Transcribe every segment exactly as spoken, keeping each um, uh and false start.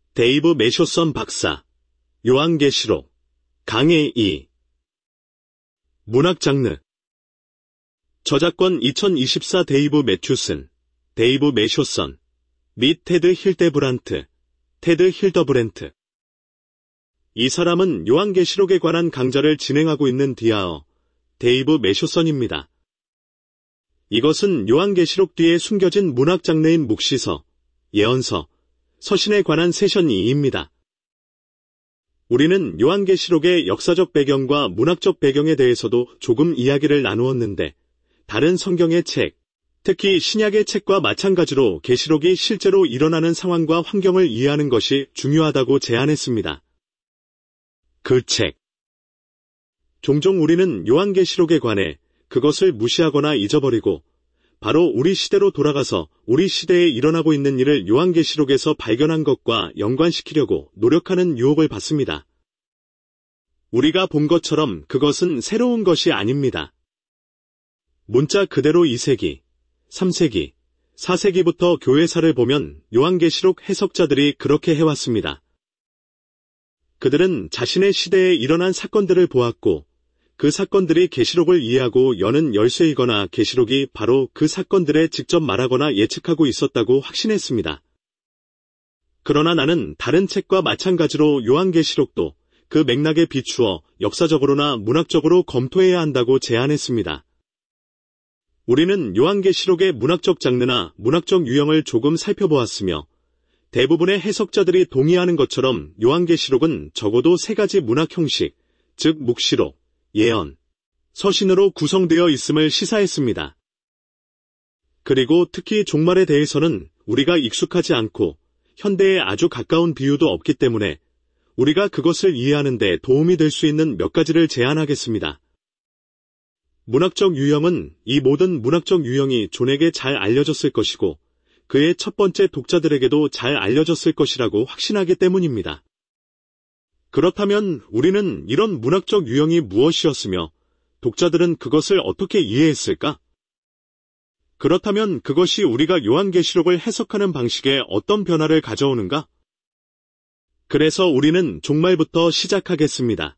데이브 매쇼선 박사, 요한계시록, 강의 이. 문학 장르. 저작권 이천이십사 데이브 매튜슨, 데이브 매쇼선, 및 테드 힐데브란트, 테드 힐더브랜트. 이 사람은 요한계시록에 관한 강좌를 진행하고 있는 디아어, 데이브 매쇼선입니다. 이것은 요한계시록 뒤에 숨겨진 문학 장르인 묵시서, 예언서, 서신에 관한 세션 이입니다. 우리는 요한계시록의 역사적 배경과 문학적 배경에 대해서도 조금 이야기를 나누었는데, 다른 성경의 책, 특히 신약의 책과 마찬가지로 계시록이 실제로 일어나는 상황과 환경을 이해하는 것이 중요하다고 제안했습니다. 그 책. 종종 우리는 요한계시록에 관해 그것을 무시하거나 잊어버리고 바로 우리 시대로 돌아가서 우리 시대에 일어나고 있는 일을 요한계시록에서 발견한 것과 연관시키려고 노력하는 유혹을 받습니다. 우리가 본 것처럼 그것은 새로운 것이 아닙니다. 문자 그대로 이 세기, 삼 세기, 사 세기부터 교회사를 보면 요한계시록 해석자들이 그렇게 해왔습니다. 그들은 자신의 시대에 일어난 사건들을 보았고 그 사건들이 계시록을 이해하고 여는 열쇠이거나 계시록이 바로 그 사건들에 직접 말하거나 예측하고 있었다고 확신했습니다. 그러나 나는 다른 책과 마찬가지로 요한계시록도 그 맥락에 비추어 역사적으로나 문학적으로 검토해야 한다고 제안했습니다. 우리는 요한계시록의 문학적 장르나 문학적 유형을 조금 살펴보았으며 대부분의 해석자들이 동의하는 것처럼 요한계시록은 적어도 세 가지 문학 형식, 즉 묵시록, 예언, 서신으로 구성되어 있음을 시사했습니다. 그리고 특히 종말에 대해서는 우리가 익숙하지 않고 현대에 아주 가까운 비유도 없기 때문에 우리가 그것을 이해하는 데 도움이 될 수 있는 몇 가지를 제안하겠습니다. 문학적 유형은 이 모든 문학적 유형이 존에게 잘 알려졌을 것이고 그의 첫 번째 독자들에게도 잘 알려졌을 것이라고 확신하기 때문입니다. 그렇다면 우리는 이런 문학적 유형이 무엇이었으며 독자들은 그것을 어떻게 이해했을까? 그렇다면 그것이 우리가 요한계시록을 해석하는 방식에 어떤 변화를 가져오는가? 그래서 우리는 종말부터 시작하겠습니다.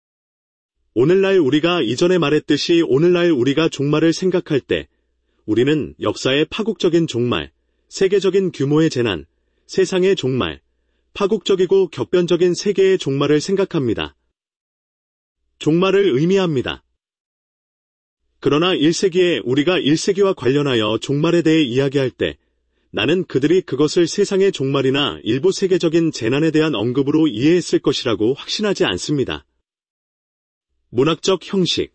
오늘날 우리가 이전에 말했듯이 오늘날 우리가 종말을 생각할 때 우리는 역사의 파국적인 종말, 세계적인 규모의 재난, 세상의 종말, 파국적이고 격변적인 세계의 종말을 생각합니다. 종말을 의미합니다. 그러나 일 세기에 우리가 일 세기와 관련하여 종말에 대해 이야기할 때 나는 그들이 그것을 세상의 종말이나 일부 세계적인 재난에 대한 언급으로 이해했을 것이라고 확신하지 않습니다. 문학적 형식.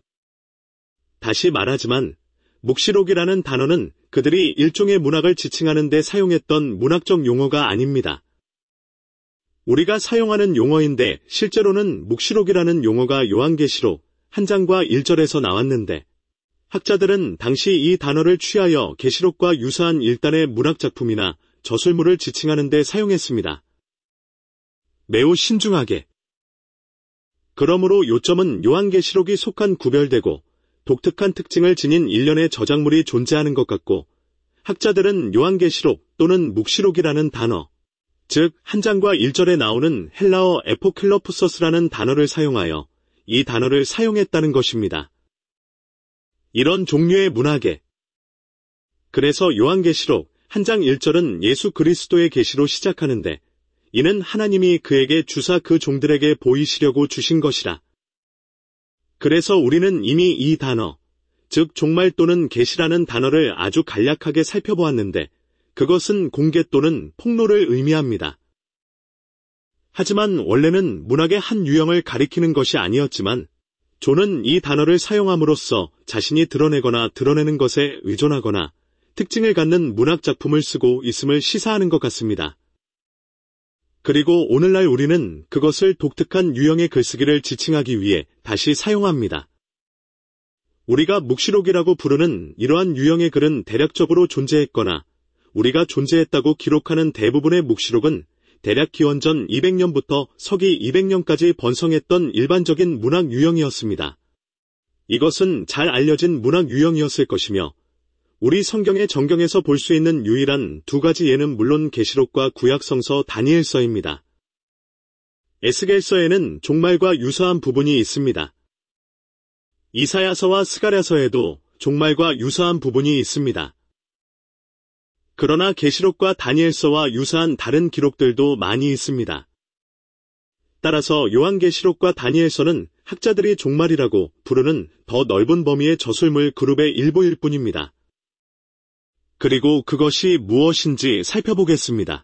다시 말하지만 묵시록이라는 단어는 그들이 일종의 문학을 지칭하는 데 사용했던 문학적 용어가 아닙니다. 우리가 사용하는 용어인데 실제로는 묵시록이라는 용어가 요한계시록 한 장과 일 절에서 나왔는데 학자들은 당시 이 단어를 취하여 계시록과 유사한 일단의 문학작품이나 저술물을 지칭하는 데 사용했습니다. 매우 신중하게. 그러므로 요점은 요한계시록이 속한 구별되고 독특한 특징을 지닌 일련의 저작물이 존재하는 것 같고 학자들은 요한계시록 또는 묵시록이라는 단어, 즉 한 장과 일 절에 나오는 헬라어 에포클로푸서스라는 단어를 사용하여 이 단어를 사용했다는 것입니다. 이런 종류의 문학에 그래서 요한계시록 한 장 일 절은 예수 그리스도의 계시로 시작하는데 이는 하나님이 그에게 주사 그 종들에게 보이시려고 주신 것이라. 그래서 우리는 이미 이 단어, 즉 종말 또는 계시라는 단어를 아주 간략하게 살펴보았는데 그것은 공개 또는 폭로를 의미합니다. 하지만 원래는 문학의 한 유형을 가리키는 것이 아니었지만 존은 이 단어를 사용함으로써 자신이 드러내거나 드러내는 것에 의존하거나 특징을 갖는 문학 작품을 쓰고 있음을 시사하는 것 같습니다. 그리고 오늘날 우리는 그것을 독특한 유형의 글쓰기를 지칭하기 위해 다시 사용합니다. 우리가 묵시록이라고 부르는 이러한 유형의 글은 대략적으로 존재했거나 우리가 존재했다고 기록하는 대부분의 묵시록은 대략 기원전 이백 년부터 서기 이백 년까지 번성했던 일반적인 문학 유형이었습니다. 이것은 잘 알려진 문학 유형이었을 것이며 우리 성경의 정경에서 볼 수 있는 유일한 두 가지 예는 물론 계시록과 구약성서 다니엘서입니다. 에스겔서에는 종말과 유사한 부분이 있습니다. 이사야서와 스가랴서에도 종말과 유사한 부분이 있습니다. 그러나 계시록과 다니엘서와 유사한 다른 기록들도 많이 있습니다. 따라서 요한계시록과 다니엘서는 학자들이 종말이라고 부르는 더 넓은 범위의 저술물 그룹의 일부일 뿐입니다. 그리고 그것이 무엇인지 살펴보겠습니다.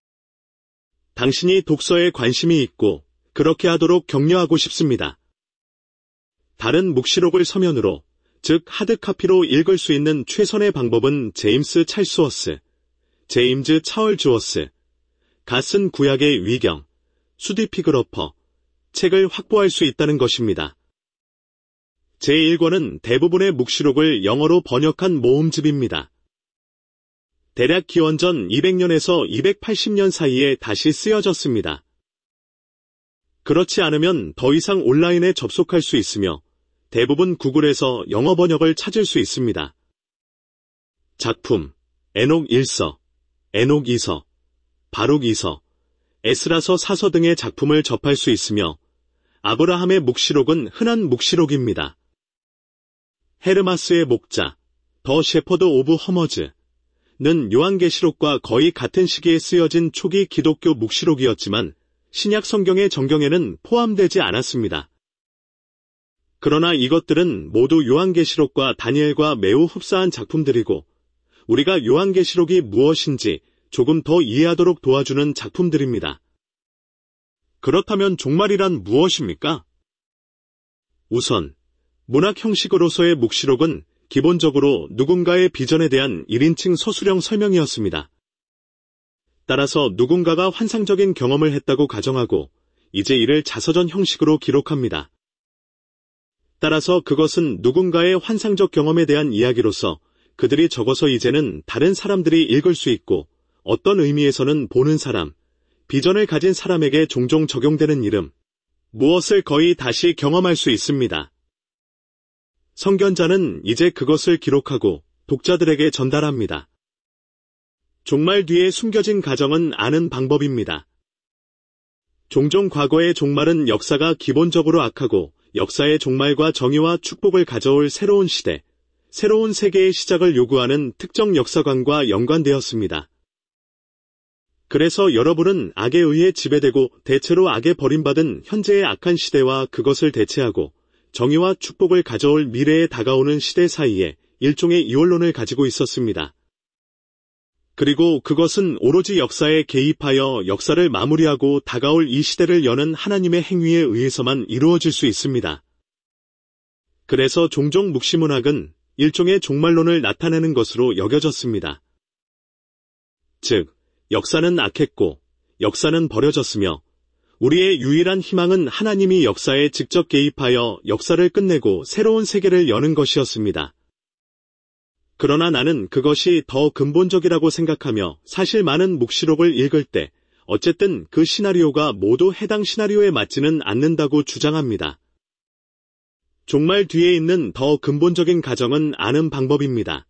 당신이 독서에 관심이 있고 그렇게 하도록 격려하고 싶습니다. 다른 묵시록을 서면으로, 즉 하드카피로 읽을 수 있는 최선의 방법은 제임스 찰스워스, 제임즈 차얼 주어스, 갓슨 구약의 위경, 수디 피그러퍼, 책을 확보할 수 있다는 것입니다. 제일 권은 대부분의 묵시록을 영어로 번역한 모음집입니다. 대략 기원전 이백 년에서 이백팔십 년 사이에 다시 쓰여졌습니다. 그렇지 않으면 더 이상 온라인에 접속할 수 있으며 대부분 구글에서 영어 번역을 찾을 수 있습니다. 작품, 에녹 일 서, 에녹 이 서, 바룩 이 서, 에스라서 사 서 등의 작품을 접할 수 있으며 아브라함의 묵시록은 흔한 묵시록입니다. 헤르마스의 목자, 더 shepherd 오브 허머즈는 요한계시록과 거의 같은 시기에 쓰여진 초기 기독교 묵시록이었지만 신약 성경의 정경에는 포함되지 않았습니다. 그러나 이것들은 모두 요한계시록과 다니엘과 매우 흡사한 작품들이고 우리가 요한계시록이 무엇인지 조금 더 이해하도록 도와주는 작품들입니다. 그렇다면 종말이란 무엇입니까? 우선 문학 형식으로서의 묵시록은 기본적으로 누군가의 비전에 대한 일 인칭 서술형 설명이었습니다. 따라서 누군가가 환상적인 경험을 했다고 가정하고 이제 이를 자서전 형식으로 기록합니다. 따라서 그것은 누군가의 환상적 경험에 대한 이야기로서 그들이 적어서 이제는 다른 사람들이 읽을 수 있고 어떤 의미에서는 보는 사람, 비전을 가진 사람에게 종종 적용되는 이름, 무엇을 거의 다시 경험할 수 있습니다. 성견자는 이제 그것을 기록하고 독자들에게 전달합니다. 종말 뒤에 숨겨진 가정은 아는 방법입니다. 종종 과거의 종말은 역사가 기본적으로 악하고 역사의 종말과 정의와 축복을 가져올 새로운 시대, 새로운 세계의 시작을 요구하는 특정 역사관과 연관되었습니다. 그래서 여러분은 악에 의해 지배되고 대체로 악에 버림받은 현재의 악한 시대와 그것을 대체하고 정의와 축복을 가져올 미래에 다가오는 시대 사이에 일종의 이원론을 가지고 있었습니다. 그리고 그것은 오로지 역사에 개입하여 역사를 마무리하고 다가올 이 시대를 여는 하나님의 행위에 의해서만 이루어질 수 있습니다. 그래서 종종 묵시문학은 일종의 종말론을 나타내는 것으로 여겨졌습니다. 즉, 역사는 악했고 역사는 버려졌으며 우리의 유일한 희망은 하나님이 역사에 직접 개입하여 역사를 끝내고 새로운 세계를 여는 것이었습니다. 그러나 나는 그것이 더 근본적이라고 생각하며 사실 많은 묵시록을 읽을 때 어쨌든 그 시나리오가 모두 해당 시나리오에 맞지는 않는다고 주장합니다. 종말 뒤에 있는 더 근본적인 가정은 아는 방법입니다.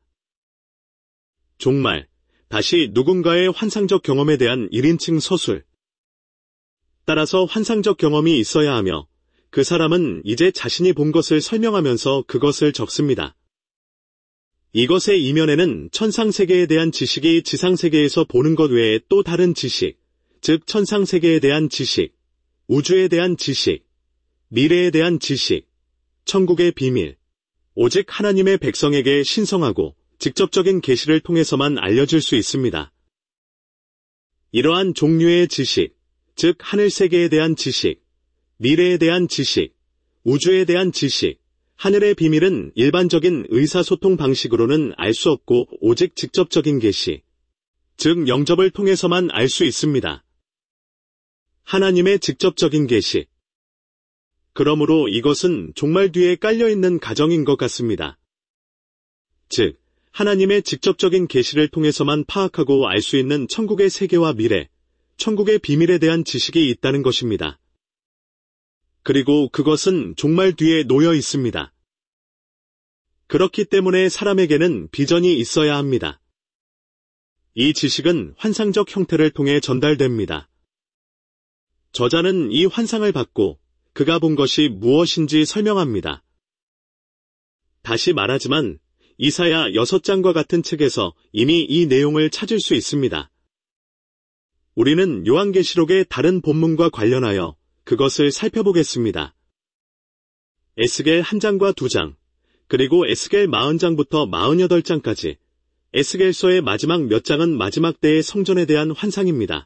종말, 다시 누군가의 환상적 경험에 대한 일 인칭 서술. 따라서 환상적 경험이 있어야 하며 그 사람은 이제 자신이 본 것을 설명하면서 그것을 적습니다. 이것의 이면에는 천상세계에 대한 지식이 지상세계에서 보는 것 외에 또 다른 지식, 즉 천상세계에 대한 지식, 우주에 대한 지식, 미래에 대한 지식, 천국의 비밀, 오직 하나님의 백성에게 신성하고 직접적인 계시를 통해서만 알려질 수 있습니다. 이러한 종류의 지식, 즉 하늘세계에 대한 지식, 미래에 대한 지식, 우주에 대한 지식, 하늘의 비밀은 일반적인 의사소통 방식으로는 알 수 없고 오직 직접적인 계시, 즉 영접을 통해서만 알 수 있습니다. 하나님의 직접적인 계시. 그러므로 이것은 종말 뒤에 깔려있는 가정인 것 같습니다. 즉, 하나님의 직접적인 계시를 통해서만 파악하고 알 수 있는 천국의 세계와 미래, 천국의 비밀에 대한 지식이 있다는 것입니다. 그리고 그것은 종말 뒤에 놓여 있습니다. 그렇기 때문에 사람에게는 비전이 있어야 합니다. 이 지식은 환상적 형태를 통해 전달됩니다. 저자는 이 환상을 받고 그가 본 것이 무엇인지 설명합니다. 다시 말하지만 이사야 여섯 장과 같은 책에서 이미 이 내용을 찾을 수 있습니다. 우리는 요한계시록의 다른 본문과 관련하여 그것을 살펴보겠습니다. 에스겔 한 장과 두 장, 그리고 에스겔 사십 장부터 사십팔 장까지 에스겔서의 마지막 몇 장은 마지막 때의 성전에 대한 환상입니다.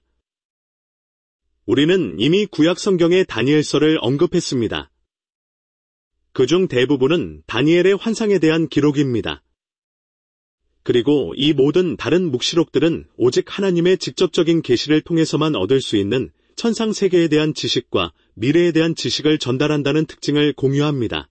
우리는 이미 구약 성경의 다니엘서를 언급했습니다. 그중 대부분은 다니엘의 환상에 대한 기록입니다. 그리고 이 모든 다른 묵시록들은 오직 하나님의 직접적인 계시를 통해서만 얻을 수 있는 천상 세계에 대한 지식과 미래에 대한 지식을 전달한다는 특징을 공유합니다.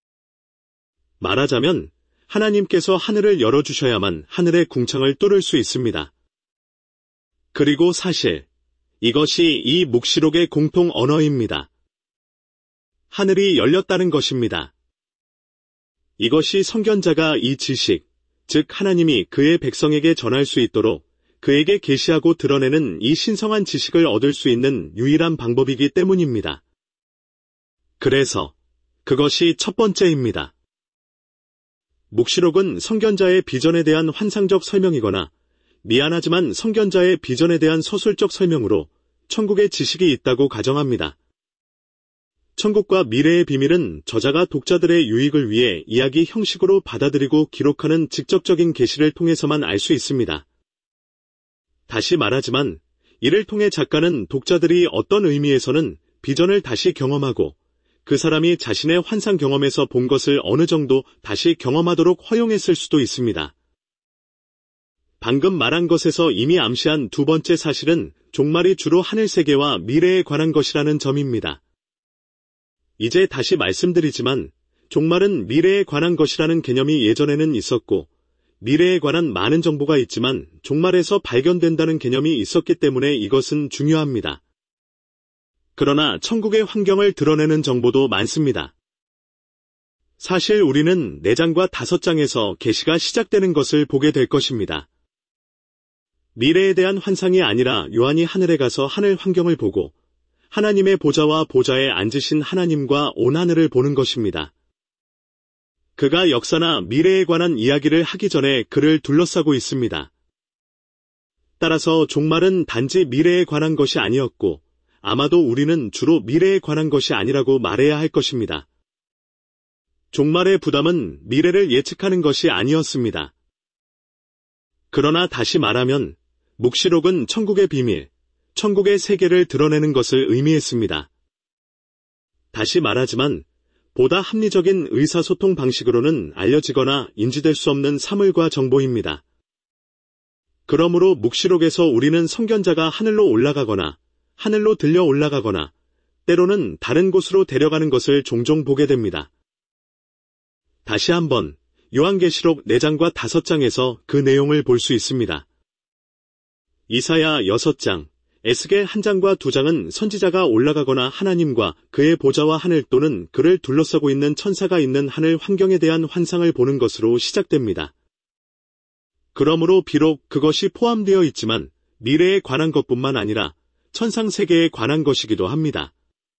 말하자면 하나님께서 하늘을 열어주셔야만 하늘의 궁창을 뚫을 수 있습니다. 그리고 사실 이것이 이 묵시록의 공통 언어입니다. 하늘이 열렸다는 것입니다. 이것이 선견자가 이 지식, 즉 하나님이 그의 백성에게 전할 수 있도록 그에게 계시하고 드러내는 이 신성한 지식을 얻을 수 있는 유일한 방법이기 때문입니다. 그래서 그것이 첫 번째입니다. 묵시록은 선견자의 비전에 대한 환상적 설명이거나 미안하지만 선견자의 비전에 대한 서술적 설명으로 천국의 지식이 있다고 가정합니다. 천국과 미래의 비밀은 저자가 독자들의 유익을 위해 이야기 형식으로 받아들이고 기록하는 직접적인 계시를 통해서만 알 수 있습니다. 다시 말하지만 이를 통해 작가는 독자들이 어떤 의미에서는 비전을 다시 경험하고 그 사람이 자신의 환상 경험에서 본 것을 어느 정도 다시 경험하도록 허용했을 수도 있습니다. 방금 말한 것에서 이미 암시한 두 번째 사실은 종말이 주로 하늘 세계와 미래에 관한 것이라는 점입니다. 이제 다시 말씀드리지만 종말은 미래에 관한 것이라는 개념이 예전에는 있었고 미래에 관한 많은 정보가 있지만 종말에서 발견된다는 개념이 있었기 때문에 이것은 중요합니다. 그러나 천국의 환경을 드러내는 정보도 많습니다. 사실 우리는 네 장과 다섯 장에서 계시가 시작되는 것을 보게 될 것입니다. 미래에 대한 환상이 아니라 요한이 하늘에 가서 하늘 환경을 보고 하나님의 보좌와 보좌에 앉으신 하나님과 온 하늘을 보는 것입니다. 그가 역사나 미래에 관한 이야기를 하기 전에 그를 둘러싸고 있습니다. 따라서 종말은 단지 미래에 관한 것이 아니었고 아마도 우리는 주로 미래에 관한 것이 아니라고 말해야 할 것입니다. 종말의 부담은 미래를 예측하는 것이 아니었습니다. 그러나 다시 말하면 묵시록은 천국의 비밀, 천국의 세계를 드러내는 것을 의미했습니다. 다시 말하지만 보다 합리적인 의사소통 방식으로는 알려지거나 인지될 수 없는 사물과 정보입니다. 그러므로 묵시록에서 우리는 선견자가 하늘로 올라가거나 하늘로 들려 올라가거나 때로는 다른 곳으로 데려가는 것을 종종 보게 됩니다. 다시 한번 요한계시록 네 장과 다섯 장에서 그 내용을 볼 수 있습니다. 이사야 여섯 장, 에스겔 한 장과 두 장은 선지자가 올라가거나 하나님과 그의 보좌와 하늘 또는 그를 둘러싸고 있는 천사가 있는 하늘 환경에 대한 환상을 보는 것으로 시작됩니다. 그러므로 비록 그것이 포함되어 있지만 미래에 관한 것뿐만 아니라 천상 세계에 관한 것이기도 합니다.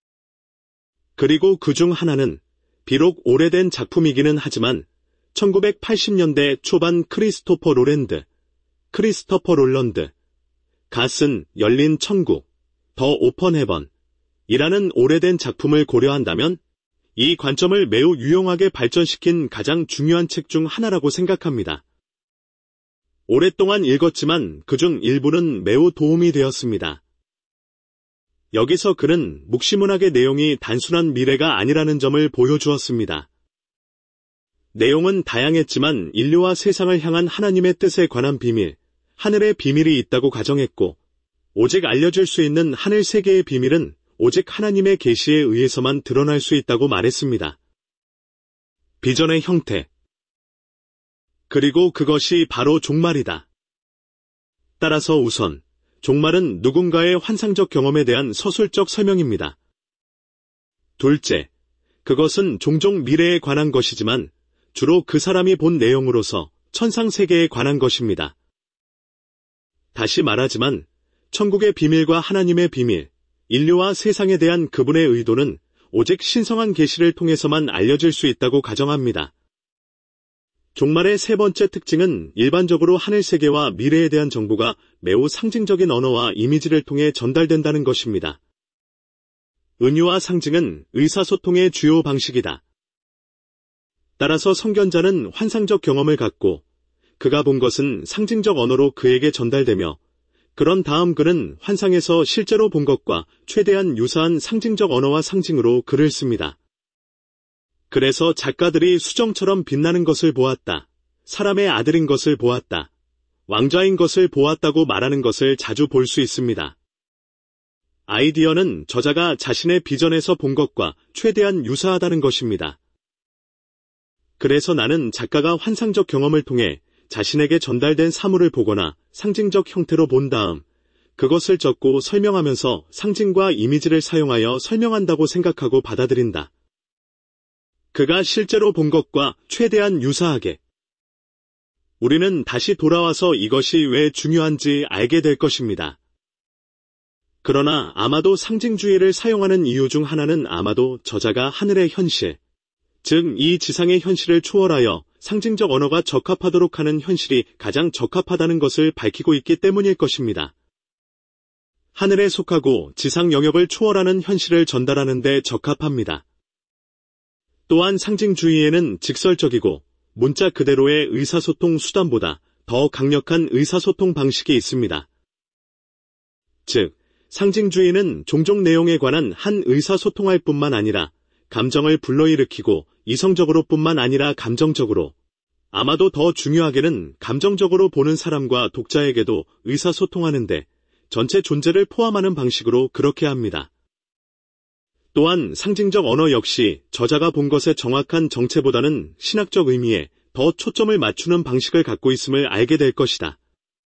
그리고 그중 하나는 비록 오래된 작품이기는 하지만 천구백팔십 년대 초반 크리스토퍼 롤랜드, 크리스토퍼 롤런드, 갓은 열린 천국, 더 오픈 헤번 이라는 오래된 작품을 고려한다면 이 관점을 매우 유용하게 발전시킨 가장 중요한 책 중 하나라고 생각합니다. 오랫동안 읽었지만 그중 일부는 매우 도움이 되었습니다. 여기서 그는 묵시문학의 내용이 단순한 미래가 아니라는 점을 보여주었습니다. 내용은 다양했지만 인류와 세상을 향한 하나님의 뜻에 관한 비밀, 하늘의 비밀이 있다고 가정했고 오직 알려줄 수 있는 하늘 세계의 비밀은 오직 하나님의 계시에 의해서만 드러날 수 있다고 말했습니다. 비전의 형태. 그리고 그것이 바로 종말이다. 따라서 우선 종말은 누군가의 환상적 경험에 대한 서술적 설명입니다. 둘째, 그것은 종종 미래에 관한 것이지만 주로 그 사람이 본 내용으로서 천상 세계에 관한 것입니다. 다시 말하지만 천국의 비밀과 하나님의 비밀, 인류와 세상에 대한 그분의 의도는 오직 신성한 계시를 통해서만 알려질 수 있다고 가정합니다. 종말의 세 번째 특징은 일반적으로 하늘 세계와 미래에 대한 정보가 매우 상징적인 언어와 이미지를 통해 전달된다는 것입니다. 은유와 상징은 의사소통의 주요 방식이다. 따라서 성견자는 환상적 경험을 갖고 그가 본 것은 상징적 언어로 그에게 전달되며 그런 다음 그는 환상에서 실제로 본 것과 최대한 유사한 상징적 언어와 상징으로 글을 씁니다. 그래서 작가들이 수정처럼 빛나는 것을 보았다. 사람의 아들인 것을 보았다. 왕자인 것을 보았다고 말하는 것을 자주 볼 수 있습니다. 아이디어는 저자가 자신의 비전에서 본 것과 최대한 유사하다는 것입니다. 그래서 나는 작가가 환상적 경험을 통해 자신에게 전달된 사물을 보거나 상징적 형태로 본 다음 그것을 적고 설명하면서 상징과 이미지를 사용하여 설명한다고 생각하고 받아들인다. 그가 실제로 본 것과 최대한 유사하게. 우리는 다시 돌아와서 이것이 왜 중요한지 알게 될 것입니다. 그러나 아마도 상징주의를 사용하는 이유 중 하나는 아마도 저자가 하늘의 현실, 즉 이 지상의 현실을 초월하여 상징적 언어가 적합하도록 하는 현실이 가장 적합하다는 것을 밝히고 있기 때문일 것입니다. 하늘에 속하고 지상 영역을 초월하는 현실을 전달하는 데 적합합니다. 또한 상징주의에는 직설적이고 문자 그대로의 의사소통 수단보다 더 강력한 의사소통 방식이 있습니다. 즉, 상징주의는 종종 내용에 관한 한 의사소통할 뿐만 아니라 감정을 불러일으키고 이성적으로 뿐만 아니라 감정적으로, 아마도 더 중요하게는 감정적으로 보는 사람과 독자에게도 의사소통하는데 전체 존재를 포함하는 방식으로 그렇게 합니다. 또한 상징적 언어 역시 저자가 본 것의 정확한 정체보다는 신학적 의미에 더 초점을 맞추는 방식을 갖고 있음을 알게 될 것이다.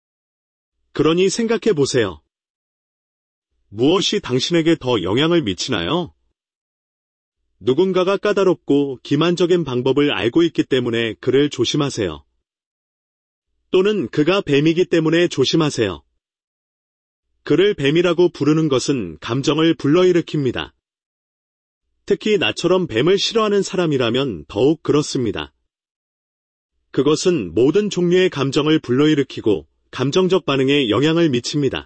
그러니 생각해 보세요. 무엇이 당신에게 더 영향을 미치나요? 누군가가 까다롭고 기만적인 방법을 알고 있기 때문에 그를 조심하세요. 또는 그가 뱀이기 때문에 조심하세요. 그를 뱀이라고 부르는 것은 감정을 불러일으킵니다. 특히 나처럼 뱀을 싫어하는 사람이라면 더욱 그렇습니다. 그것은 모든 종류의 감정을 불러일으키고 감정적 반응에 영향을 미칩니다.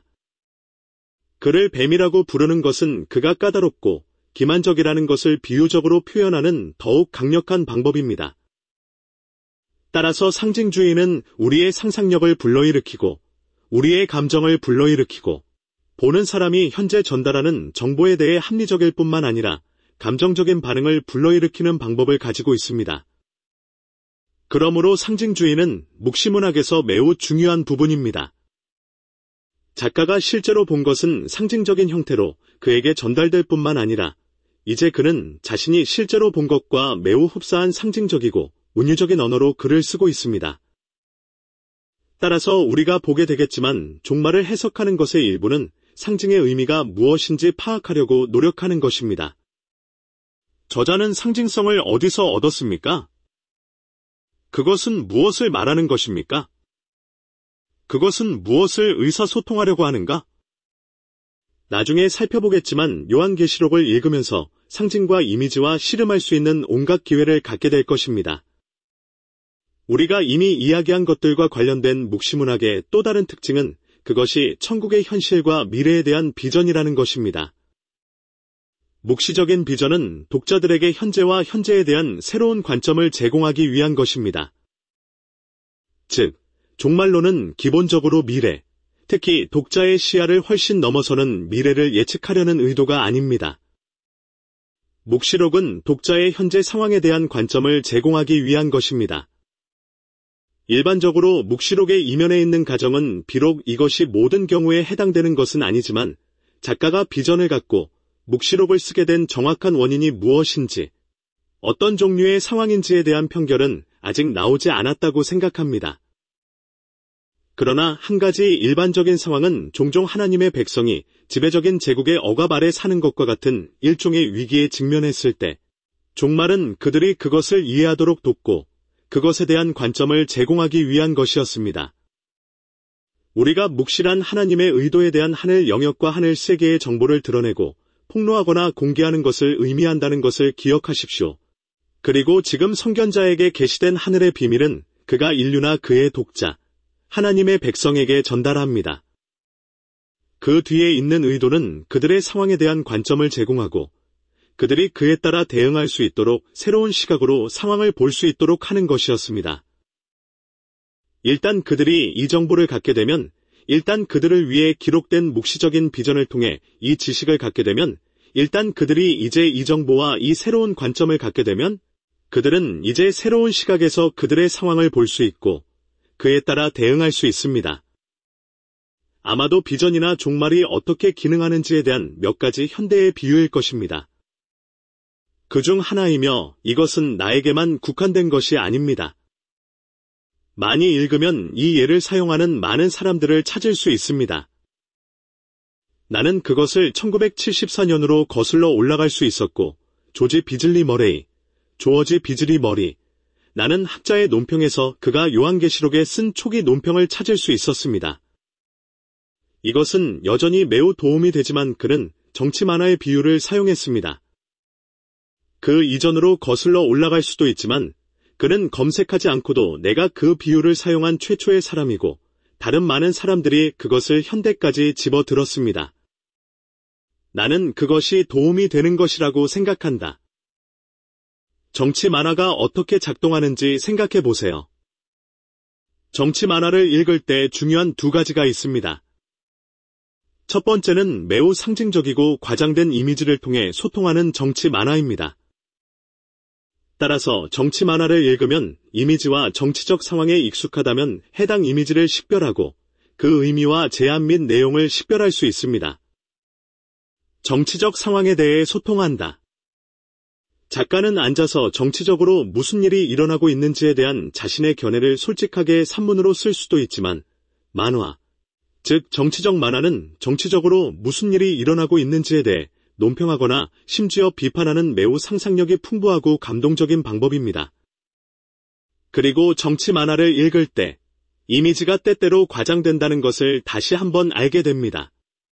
그를 뱀이라고 부르는 것은 그가 까다롭고 기만적이라는 것을 비유적으로 표현하는 더욱 강력한 방법입니다. 따라서 상징주의는 우리의 상상력을 불러일으키고 우리의 감정을 불러일으키고 보는 사람이 현재 전달하는 정보에 대해 합리적일 뿐만 아니라 감정적인 반응을 불러일으키는 방법을 가지고 있습니다. 그러므로 상징주의는 묵시문학에서 매우 중요한 부분입니다. 작가가 실제로 본 것은 상징적인 형태로 그에게 전달될 뿐만 아니라 이제 그는 자신이 실제로 본 것과 매우 흡사한 상징적이고 은유적인 언어로 글을 쓰고 있습니다. 따라서 우리가 보게 되겠지만 종말을 해석하는 것의 일부는 상징의 의미가 무엇인지 파악하려고 노력하는 것입니다. 저자는 상징성을 어디서 얻었습니까? 그것은 무엇을 말하는 것입니까? 그것은 무엇을 의사소통하려고 하는가? 나중에 살펴보겠지만 요한계시록을 읽으면서 상징과 이미지와 씨름할 수 있는 온갖 기회를 갖게 될 것입니다. 우리가 이미 이야기한 것들과 관련된 묵시문학의 또 다른 특징은 그것이 천국의 현실과 미래에 대한 비전이라는 것입니다. 묵시적인 비전은 독자들에게 현재와 현재에 대한 새로운 관점을 제공하기 위한 것입니다. 즉, 종말론은 기본적으로 미래, 특히 독자의 시야를 훨씬 넘어서는 미래를 예측하려는 의도가 아닙니다. 묵시록은 독자의 현재 상황에 대한 관점을 제공하기 위한 것입니다. 일반적으로 묵시록의 이면에 있는 가정은 비록 이것이 모든 경우에 해당되는 것은 아니지만 작가가 비전을 갖고 묵시록을 쓰게 된 정확한 원인이 무엇인지, 어떤 종류의 상황인지에 대한 편결은 아직 나오지 않았다고 생각합니다. 그러나 한 가지 일반적인 상황은 종종 하나님의 백성이 지배적인 제국의 억압 아래 사는 것과 같은 일종의 위기에 직면했을 때, 종말은 그들이 그것을 이해하도록 돕고 그것에 대한 관점을 제공하기 위한 것이었습니다. 우리가 묵시란 하나님의 의도에 대한 하늘 영역과 하늘 세계의 정보를 드러내고 폭로하거나 공개하는 것을 의미한다는 것을 기억하십시오. 그리고 지금 선견자에게 계시된 하늘의 비밀은 그가 인류나 그의 독자, 하나님의 백성에게 전달합니다. 그 뒤에 있는 의도는 그들의 상황에 대한 관점을 제공하고 그들이 그에 따라 대응할 수 있도록 새로운 시각으로 상황을 볼 수 있도록 하는 것이었습니다. 일단 그들이 이 정보를 갖게 되면, 일단 그들을 위해 기록된 묵시적인 비전을 통해 이 지식을 갖게 되면, 일단 그들이 이제 이 정보와 이 새로운 관점을 갖게 되면, 그들은 이제 새로운 시각에서 그들의 상황을 볼 수 있고 그에 따라 대응할 수 있습니다. 아마도 비전이나 종말이 어떻게 기능하는지에 대한 몇 가지 현대의 비유일 것입니다. 그중 하나이며 이것은 나에게만 국한된 것이 아닙니다. 많이 읽으면 이 예를 사용하는 많은 사람들을 찾을 수 있습니다. 나는 그것을 천구백칠십사 년으로 거슬러 올라갈 수 있었고, 조지 비즐리 머레이, 조어지 비즐리 머리, 나는 학자의 논평에서 그가 요한계시록에 쓴 초기 논평을 찾을 수 있었습니다. 이것은 여전히 매우 도움이 되지만 그는 정치 만화의 비유를 사용했습니다. 그 이전으로 거슬러 올라갈 수도 있지만 그는 검색하지 않고도 내가 그 비유를 사용한 최초의 사람이고 다른 많은 사람들이 그것을 현대까지 집어들었습니다. 나는 그것이 도움이 되는 것이라고 생각한다. 정치 만화가 어떻게 작동하는지 생각해 보세요. 정치 만화를 읽을 때 중요한 두 가지가 있습니다. 첫 번째는 매우 상징적이고 과장된 이미지를 통해 소통하는 정치 만화입니다. 따라서 정치 만화를 읽으면 이미지와 정치적 상황에 익숙하다면 해당 이미지를 식별하고 그 의미와 제안 및 내용을 식별할 수 있습니다. 정치적 상황에 대해 소통한다. 작가는 앉아서 정치적으로 무슨 일이 일어나고 있는지에 대한 자신의 견해를 솔직하게 산문으로 쓸 수도 있지만 만화, 즉 정치적 만화는 정치적으로 무슨 일이 일어나고 있는지에 대해 논평하거나 심지어 비판하는 매우 상상력이 풍부하고 감동적인 방법입니다. 그리고 정치 만화를 읽을 때 이미지가 때때로 과장된다는 것을 다시 한번 알게 됩니다.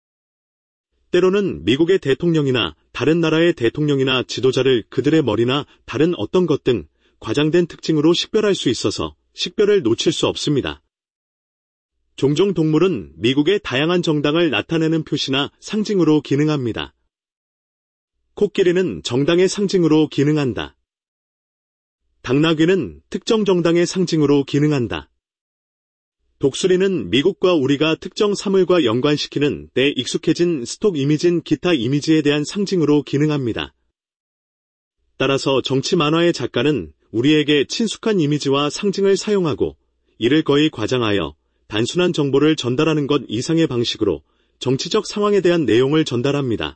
때로는 미국의 대통령이나 다른 나라의 대통령이나 지도자를 그들의 머리나 다른 어떤 것 등 과장된 특징으로 식별할 수 있어서 식별을 놓칠 수 없습니다. 종종 동물은 미국의 다양한 정당을 나타내는 표시나 상징으로 기능합니다. 코끼리는 정당의 상징으로 기능한다. 당나귀는 특정 정당의 상징으로 기능한다. 독수리는 미국과 우리가 특정 사물과 연관시키는 때 익숙해진 스톡 이미지인 기타 이미지에 대한 상징으로 기능합니다. 따라서 정치 만화의 작가는 우리에게 친숙한 이미지와 상징을 사용하고 이를 거의 과장하여 단순한 정보를 전달하는 것 이상의 방식으로 정치적 상황에 대한 내용을 전달합니다.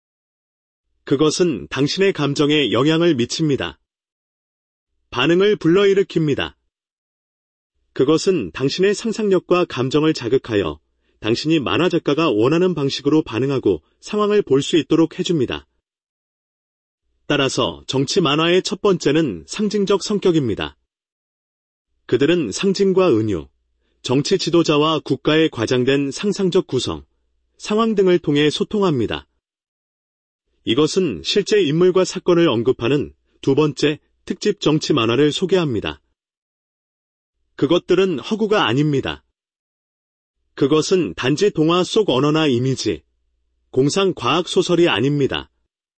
그것은 당신의 감정에 영향을 미칩니다. 반응을 불러일으킵니다. 그것은 당신의 상상력과 감정을 자극하여 당신이 만화 작가가 원하는 방식으로 반응하고 상황을 볼 수 있도록 해줍니다. 따라서 정치 만화의 첫 번째는 상징적 성격입니다. 그들은 상징과 은유, 정치 지도자와 국가의 과장된 상상적 구성, 상황 등을 통해 소통합니다. 이것은 실제 인물과 사건을 언급하는 두 번째 특집 정치 만화를 소개합니다. 그것들은 허구가 아닙니다. 그것은 단지 동화 속 언어나 이미지, 공상 과학 소설이 아닙니다.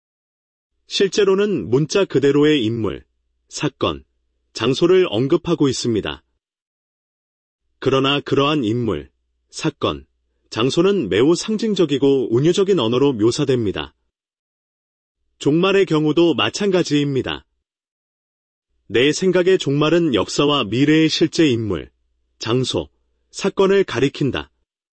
실제로는 문자 그대로의 인물, 사건, 장소를 언급하고 있습니다. 그러나 그러한 인물, 사건, 장소는 매우 상징적이고 은유적인 언어로 묘사됩니다. 종말의 경우도 마찬가지입니다. 내 생각의 종말은 역사와 미래의 실제 인물, 장소, 사건을 가리킨다.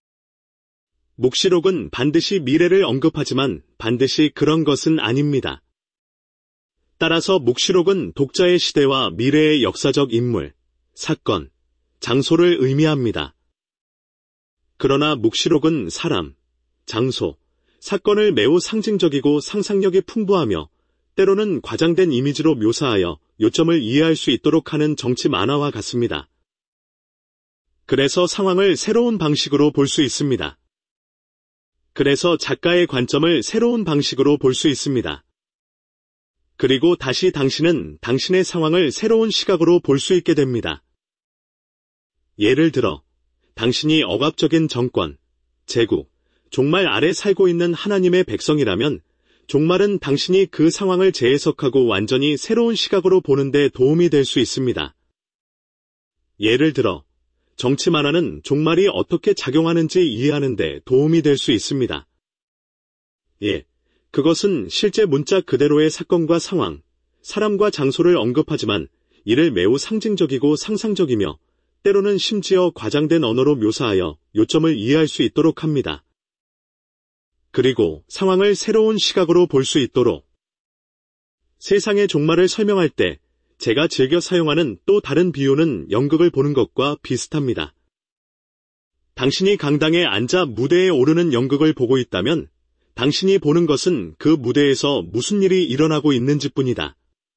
묵시록은 반드시 미래를 언급하지만 반드시 그런 것은 아닙니다. 따라서 묵시록은 독자의 시대와 미래의 역사적 인물, 사건, 장소를 의미합니다. 그러나 묵시록은 사람, 장소, 사건을 매우 상징적이고 상상력이 풍부하며 때로는 과장된 이미지로 묘사하여 요점을 이해할 수 있도록 하는 정치 만화와 같습니다. 그래서 상황을 새로운 방식으로 볼 수 있습니다. 그래서 작가의 관점을 새로운 방식으로 볼 수 있습니다. 그리고 다시 당신은 당신의 상황을 새로운 시각으로 볼 수 있게 됩니다. 예를 들어, 당신이 억압적인 정권, 제국, 종말 아래 살고 있는 하나님의 백성이라면 종말은 당신이 그 상황을 재해석하고 완전히 새로운 시각으로 보는 데 도움이 될 수 있습니다. 예를 들어, 정치 만화는 종말이 어떻게 작용하는지 이해하는 데 도움이 될 수 있습니다. 예, 그것은 실제 문자 그대로의 사건과 상황, 사람과 장소를 언급하지만 이를 매우 상징적이고 상상적이며 때로는 심지어 과장된 언어로 묘사하여 요점을 이해할 수 있도록 합니다. 그리고 상황을 새로운 시각으로 볼 수 있도록 세상의 종말을 설명할 때 제가 즐겨 사용하는 또 다른 비유는 연극을 보는 것과 비슷합니다. 당신이 강당에 앉아 무대에 오르는 연극을 보고 있다면 당신이 보는 것은 그 무대에서 무슨 일이 일어나고 있는지뿐이다.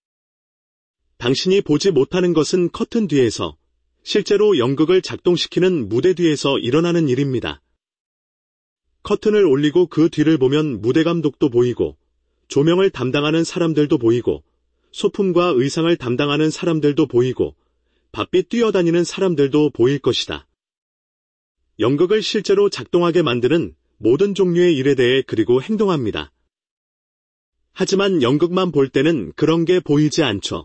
당신이 보지 못하는 것은 커튼 뒤에서 실제로 연극을 작동시키는 무대 뒤에서 일어나는 일입니다. 커튼을 올리고 그 뒤를 보면 무대 감독도 보이고 조명을 담당하는 사람들도 보이고 소품과 의상을 담당하는 사람들도 보이고 바삐 뛰어다니는 사람들도 보일 것이다. 연극을 실제로 작동하게 만드는 모든 종류의 일에 대해 그리고 행동합니다. 하지만 연극만 볼 때는 그런 게 보이지 않죠.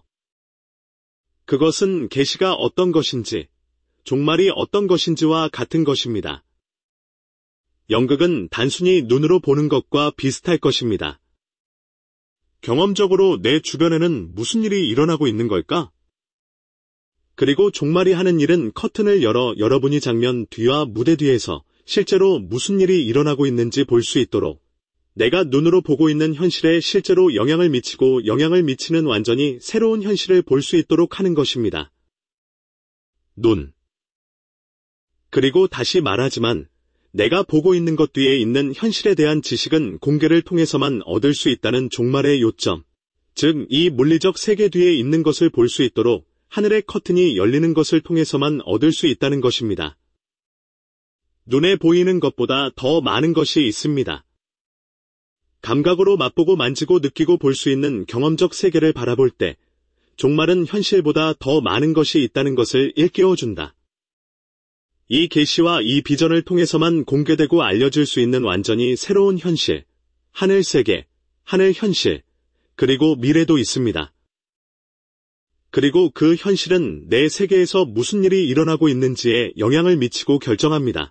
그것은 계시가 어떤 것인지, 종말이 어떤 것인지와 같은 것입니다. 연극은 단순히 눈으로 보는 것과 비슷할 것입니다. 경험적으로 내 주변에는 무슨 일이 일어나고 있는 걸까? 그리고 종말이 하는 일은 커튼을 열어 여러분이 장면 뒤와 무대 뒤에서 실제로 무슨 일이 일어나고 있는지 볼 수 있도록 내가 눈으로 보고 있는 현실에 실제로 영향을 미치고 영향을 미치는 완전히 새로운 현실을 볼 수 있도록 하는 것입니다. 눈. 그리고 다시 말하지만 내가 보고 있는 것 뒤에 있는 현실에 대한 지식은 공개를 통해서만 얻을 수 있다는 종말의 요점, 즉 이 물리적 세계 뒤에 있는 것을 볼 수 있도록 하늘의 커튼이 열리는 것을 통해서만 얻을 수 있다는 것입니다. 눈에 보이는 것보다 더 많은 것이 있습니다. 감각으로 맛보고 만지고 느끼고 볼 수 있는 경험적 세계를 바라볼 때 종말은 현실보다 더 많은 것이 있다는 것을 일깨워준다. 이 계시와 이 비전을 통해서만 공개되고 알려질 수 있는 완전히 새로운 현실, 하늘 세계, 하늘 현실, 그리고 미래도 있습니다. 그리고 그 현실은 내 세계에서 무슨 일이 일어나고 있는지에 영향을 미치고 결정합니다.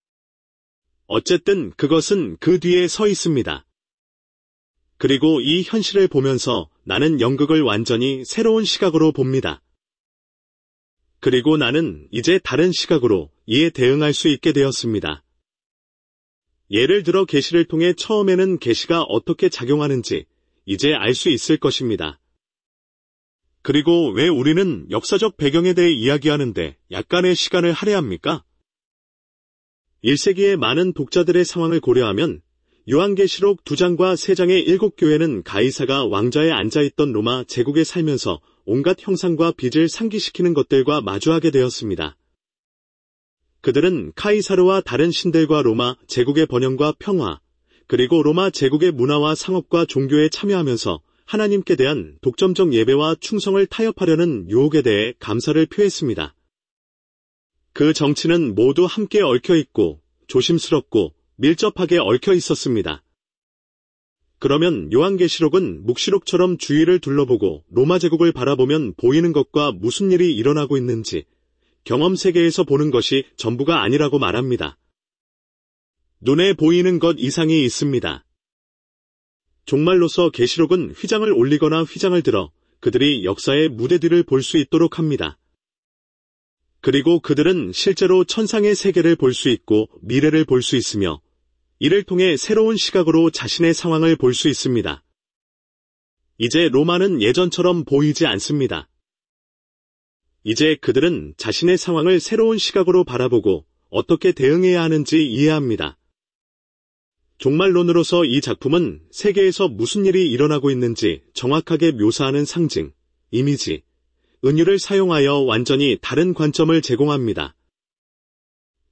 어쨌든 그것은 그 뒤에 서 있습니다. 그리고 이 현실을 보면서 나는 연극을 완전히 새로운 시각으로 봅니다. 그리고 나는 이제 다른 시각으로 이에 대응할 수 있게 되었습니다. 예를 들어 계시를 통해 처음에는 계시가 어떻게 작용하는지 이제 알 수 있을 것입니다. 그리고 왜 우리는 역사적 배경에 대해 이야기하는데 약간의 시간을 할애합니까? 일 세기의 많은 독자들의 상황을 고려하면 요한계시록 두 장과 세 장의 일곱 교회는 가이사가 왕좌에 앉아있던 로마 제국에 살면서 온갖 형상과 빚을 상기시키는 것들과 마주하게 되었습니다. 그들은 카이사르와 다른 신들과 로마 제국의 번영과 평화, 그리고 로마 제국의 문화와 상업과 종교에 참여하면서 하나님께 대한 독점적 예배와 충성을 타협하려는 유혹에 대해 감사를 표했습니다. 그 정치는 모두 함께 얽혀있고 조심스럽고 밀접하게 얽혀 있었습니다. 그러면 요한계시록은 묵시록처럼 주위를 둘러보고 로마 제국을 바라보면 보이는 것과 무슨 일이 일어나고 있는지 경험 세계에서 보는 것이 전부가 아니라고 말합니다. 눈에 보이는 것 이상이 있습니다. 종말로서 계시록은 휘장을 올리거나 휘장을 들어 그들이 역사의 무대 뒤를 볼 수 있도록 합니다. 그리고 그들은 실제로 천상의 세계를 볼 수 있고 미래를 볼 수 있으며 이를 통해 새로운 시각으로 자신의 상황을 볼 수 있습니다. 이제 로마는 예전처럼 보이지 않습니다. 이제 그들은 자신의 상황을 새로운 시각으로 바라보고 어떻게 대응해야 하는지 이해합니다. 종말론으로서 이 작품은 세계에서 무슨 일이 일어나고 있는지 정확하게 묘사하는 상징, 이미지, 은유를 사용하여 완전히 다른 관점을 제공합니다.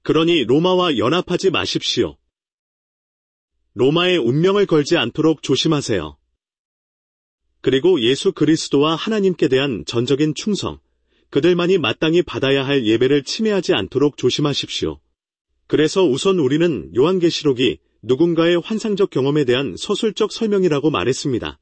그러니 로마와 연합하지 마십시오. 로마의 운명을 걸지 않도록 조심하세요. 그리고 예수 그리스도와 하나님께 대한 전적인 충성, 그들만이 마땅히 받아야 할 예배를 침해하지 않도록 조심하십시오. 그래서 우선 우리는 요한계시록이 누군가의 환상적 경험에 대한 서술적 설명이라고 말했습니다.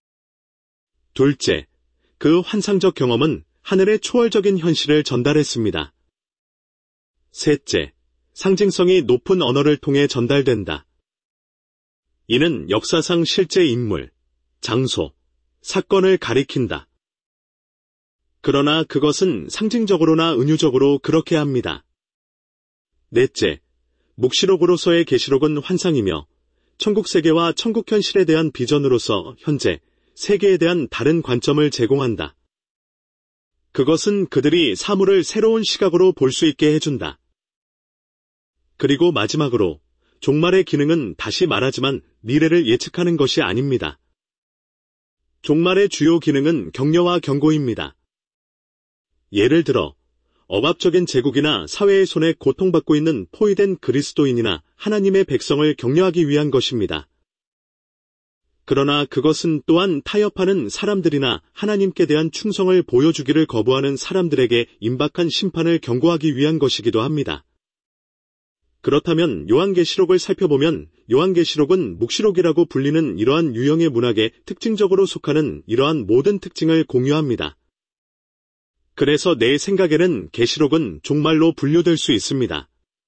둘째, 그 환상적 경험은 하늘의 초월적인 현실을 전달했습니다. 셋째, 상징성이 높은 언어를 통해 전달된다. 이는 역사상 실제 인물, 장소, 사건을 가리킨다. 그러나 그것은 상징적으로나 은유적으로 그렇게 합니다. 넷째, 묵시록으로서의 계시록은 환상이며 천국 세계와 천국 현실에 대한 비전으로서 현재 세계에 대한 다른 관점을 제공한다. 그것은 그들이 사물을 새로운 시각으로 볼 수 있게 해준다. 그리고 마지막으로 종말의 기능은 다시 말하지만 미래를 예측하는 것이 아닙니다. 종말의 주요 기능은 격려와 경고입니다. 예를 들어 억압적인 제국이나 사회의 손에 고통받고 있는 포위된 그리스도인이나 하나님의 백성을 격려하기 위한 것입니다. 그러나 그것은 또한 타협하는 사람들이나 하나님께 대한 충성을 보여주기를 거부하는 사람들에게 임박한 심판을 경고하기 위한 것이기도 합니다. 그렇다면 요한계시록을 살펴보면 요한계시록은 묵시록이라고 불리는 이러한 유형의 문학에 특징적으로 속하는 이러한 모든 특징을 공유합니다. 그래서 내 생각에는 계시록은 종말로 분류될 수 있습니다.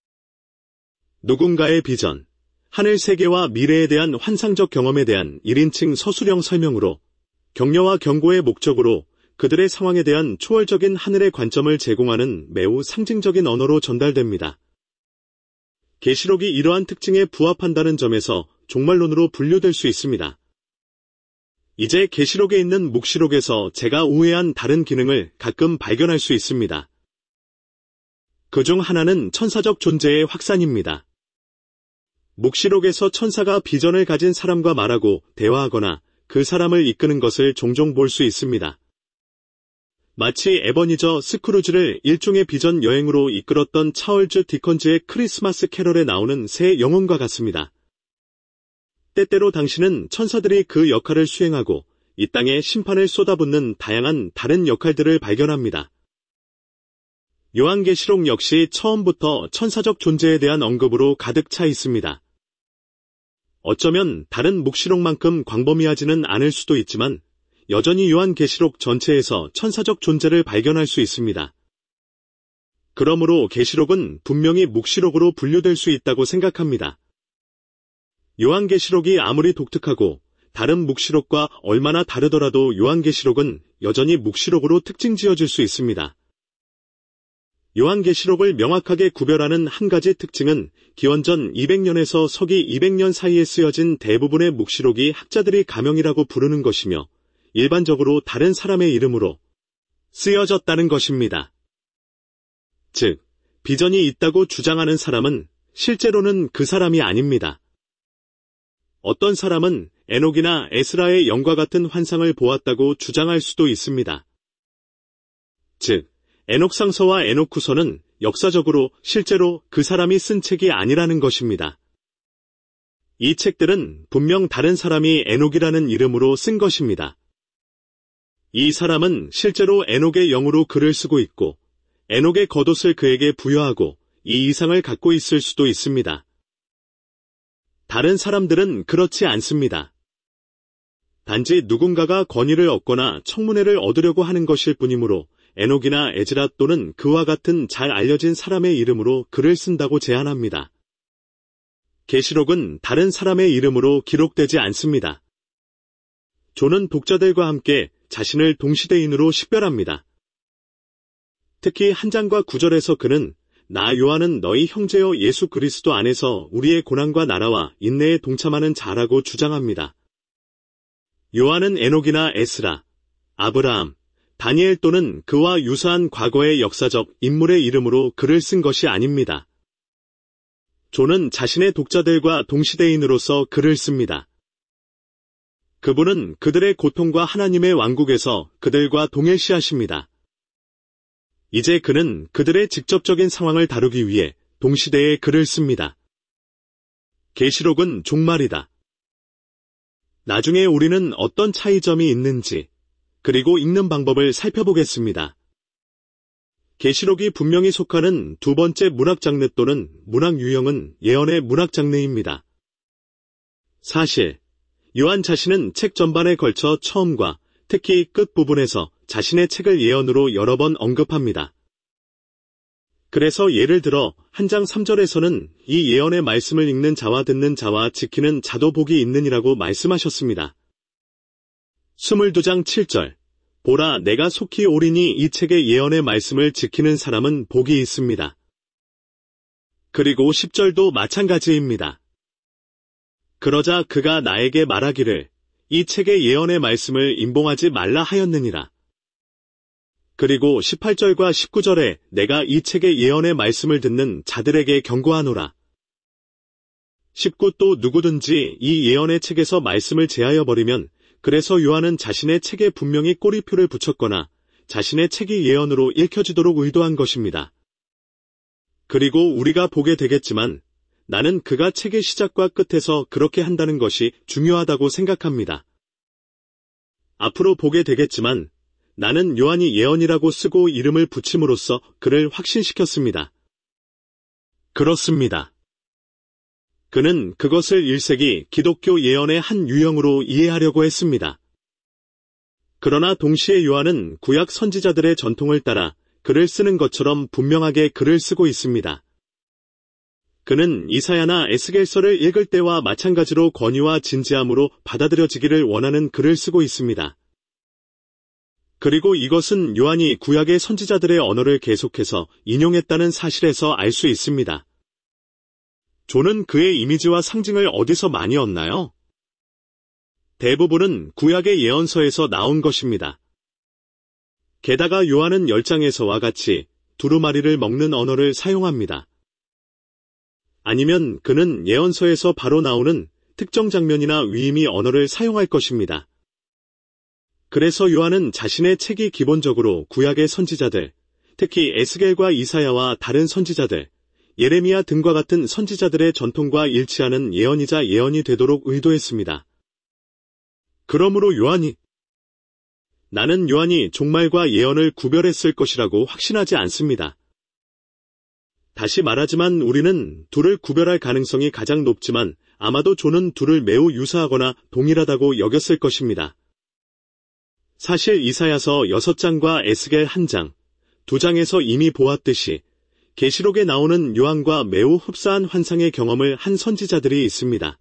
누군가의 비전, 하늘 세계와 미래에 대한 환상적 경험에 대한 일 인칭 서술형 설명으로 격려와 경고의 목적으로 그들의 상황에 대한 초월적인 하늘의 관점을 제공하는 매우 상징적인 언어로 전달됩니다. 계시록이 이러한 특징에 부합한다는 점에서 종말론으로 분류될 수 있습니다. 이제 계시록에 있는 묵시록에서 제가 우회한 다른 기능을 가끔 발견할 수 있습니다. 그중 하나는 천사적 존재의 확산입니다. 묵시록에서 천사가 비전을 가진 사람과 말하고 대화하거나 그 사람을 이끄는 것을 종종 볼 수 있습니다. 마치 에버니저 스크루지를 일종의 비전 여행으로 이끌었던 차얼즈 디컨즈의 크리스마스 캐럴에 나오는 새 영혼과 같습니다. 때때로 당신은 천사들이 그 역할을 수행하고 이 땅에 심판을 쏟아붓는 다양한 다른 역할들을 발견합니다. 요한계시록 역시 처음부터 천사적 존재에 대한 언급으로 가득 차 있습니다. 어쩌면 다른 묵시록만큼 광범위하지는 않을 수도 있지만 여전히 요한계시록 전체에서 천사적 존재를 발견할 수 있습니다. 그러므로 계시록은 분명히 묵시록으로 분류될 수 있다고 생각합니다. 요한계시록이 아무리 독특하고 다른 묵시록과 얼마나 다르더라도 요한계시록은 여전히 묵시록으로 특징 지어질 수 있습니다. 요한계시록을 명확하게 구별하는 한 가지 특징은 기원전 이백 년에서 서기 이백 년 사이에 쓰여진 대부분의 묵시록이 학자들이 가명이라고 부르는 것이며 일반적으로 다른 사람의 이름으로 쓰여졌다는 것입니다. 즉, 비전이 있다고 주장하는 사람은 실제로는 그 사람이 아닙니다. 어떤 사람은 에녹이나 에스라의 영과 같은 환상을 보았다고 주장할 수도 있습니다. 즉, 에녹상서와 에녹후서는 역사적으로 실제로 그 사람이 쓴 책이 아니라는 것입니다. 이 책들은 분명 다른 사람이 에녹이라는 이름으로 쓴 것입니다. 이 사람은 실제로 에녹의 영으로 글을 쓰고 있고 에녹의 겉옷을 그에게 부여하고 이 이상을 갖고 있을 수도 있습니다. 다른 사람들은 그렇지 않습니다. 단지 누군가가 권위를 얻거나 청문회를 얻으려고 하는 것일 뿐이므로 에녹이나 에즈라 또는 그와 같은 잘 알려진 사람의 이름으로 글을 쓴다고 제안합니다. 계시록은 다른 사람의 이름으로 기록되지 않습니다. 존은 독자들과 함께 자신을 동시대인으로 식별합니다. 특히 한 장과 구절에서 그는 나 요한은 너희 형제여 예수 그리스도 안에서 우리의 고난과 나라와 인내에 동참하는 자라고 주장합니다. 요한은 에녹이나 에스라, 아브라함, 다니엘 또는 그와 유사한 과거의 역사적 인물의 이름으로 글을 쓴 것이 아닙니다. 존은 자신의 독자들과 동시대인으로서 글을 씁니다. 그분은 그들의 고통과 하나님의 왕국에서 그들과 동일시하십니다. 이제 그는 그들의 직접적인 상황을 다루기 위해 동시대에 글을 씁니다. 계시록은 종말이다. 나중에 우리는 어떤 차이점이 있는지, 그리고 읽는 방법을 살펴보겠습니다. 계시록이 분명히 속하는 두 번째 문학 장르 또는 문학 유형은 예언의 문학 장르입니다. 사실, 요한 자신은 책 전반에 걸쳐 처음과 특히 끝부분에서 자신의 책을 예언으로 여러 번 언급합니다. 그래서 예를 들어 한 장 삼 절에서는 이 예언의 말씀을 읽는 자와 듣는 자와 지키는 자도 복이 있느니라고 말씀하셨습니다. 이십이 장 칠 절, 보라 내가 속히 오리니 이 책의 예언의 말씀을 지키는 사람은 복이 있습니다. 그리고 십 절도 마찬가지입니다. 그러자 그가 나에게 말하기를 이 책의 예언의 말씀을 임봉하지 말라 하였느니라. 그리고 십팔 절과 십구 절에 내가 이 책의 예언의 말씀을 듣는 자들에게 경고하노라. 십구 또 누구든지 이 예언의 책에서 말씀을 제하여 버리면 그래서 요한은 자신의 책에 분명히 꼬리표를 붙였거나 자신의 책이 예언으로 읽혀지도록 의도한 것입니다. 그리고 우리가 보게 되겠지만 나는 그가 책의 시작과 끝에서 그렇게 한다는 것이 중요하다고 생각합니다. 앞으로 보게 되겠지만 나는 요한이 예언이라고 쓰고 이름을 붙임으로써 그를 확신시켰습니다. 그렇습니다. 그는 그것을 일 세기 기독교 예언의 한 유형으로 이해하려고 했습니다. 그러나 동시에 요한은 구약 선지자들의 전통을 따라 글을 쓰는 것처럼 분명하게 글을 쓰고 있습니다. 그는 이사야나 에스겔서를 읽을 때와 마찬가지로 권위와 진지함으로 받아들여지기를 원하는 글을 쓰고 있습니다. 그리고 이것은 요한이 구약의 선지자들의 언어를 계속해서 인용했다는 사실에서 알 수 있습니다. 존은 그의 이미지와 상징을 어디서 많이 얻나요? 대부분은 구약의 예언서에서 나온 것입니다. 게다가 요한은 열 장에서와 같이 두루마리를 먹는 언어를 사용합니다. 아니면 그는 예언서에서 바로 나오는 특정 장면이나 위임이 언어를 사용할 것입니다. 그래서 요한은 자신의 책이 기본적으로 구약의 선지자들, 특히 에스겔과 이사야와 다른 선지자들, 예레미야 등과 같은 선지자들의 전통과 일치하는 예언이자 예언이 되도록 의도했습니다. 그러므로 요한이 나는 요한이 종말과 예언을 구별했을 것이라고 확신하지 않습니다. 다시 말하지만 우리는 둘을 구별할 가능성이 가장 높지만 아마도 존은 둘을 매우 유사하거나 동일하다고 여겼을 것입니다. 사실 이사야서 여섯 장과 에스겔 한 장, 두 장에서 이미 보았듯이 계시록에 나오는 요한과 매우 흡사한 환상의 경험을 한 선지자들이 있습니다.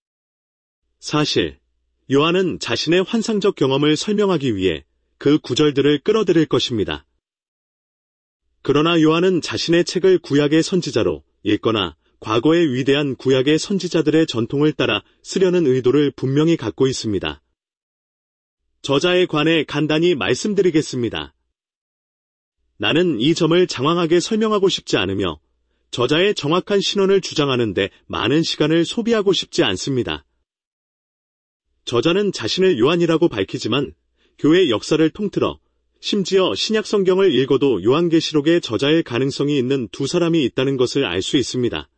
사실 요한은 자신의 환상적 경험을 설명하기 위해 그 구절들을 끌어들일 것입니다. 그러나 요한은 자신의 책을 구약의 선지자로 읽거나 과거의 위대한 구약의 선지자들의 전통을 따라 쓰려는 의도를 분명히 갖고 있습니다. 저자에 관해 간단히 말씀드리겠습니다. 나는 이 점을 장황하게 설명하고 싶지 않으며 저자의 정확한 신원을 주장하는데 많은 시간을 소비하고 싶지 않습니다. 저자는 자신을 요한이라고 밝히지만 교회 역사를 통틀어 심지어 신약 성경을 읽어도 요한계시록의 저자일 가능성이 있는 두 사람이 있다는 것을 알 수 있습니다.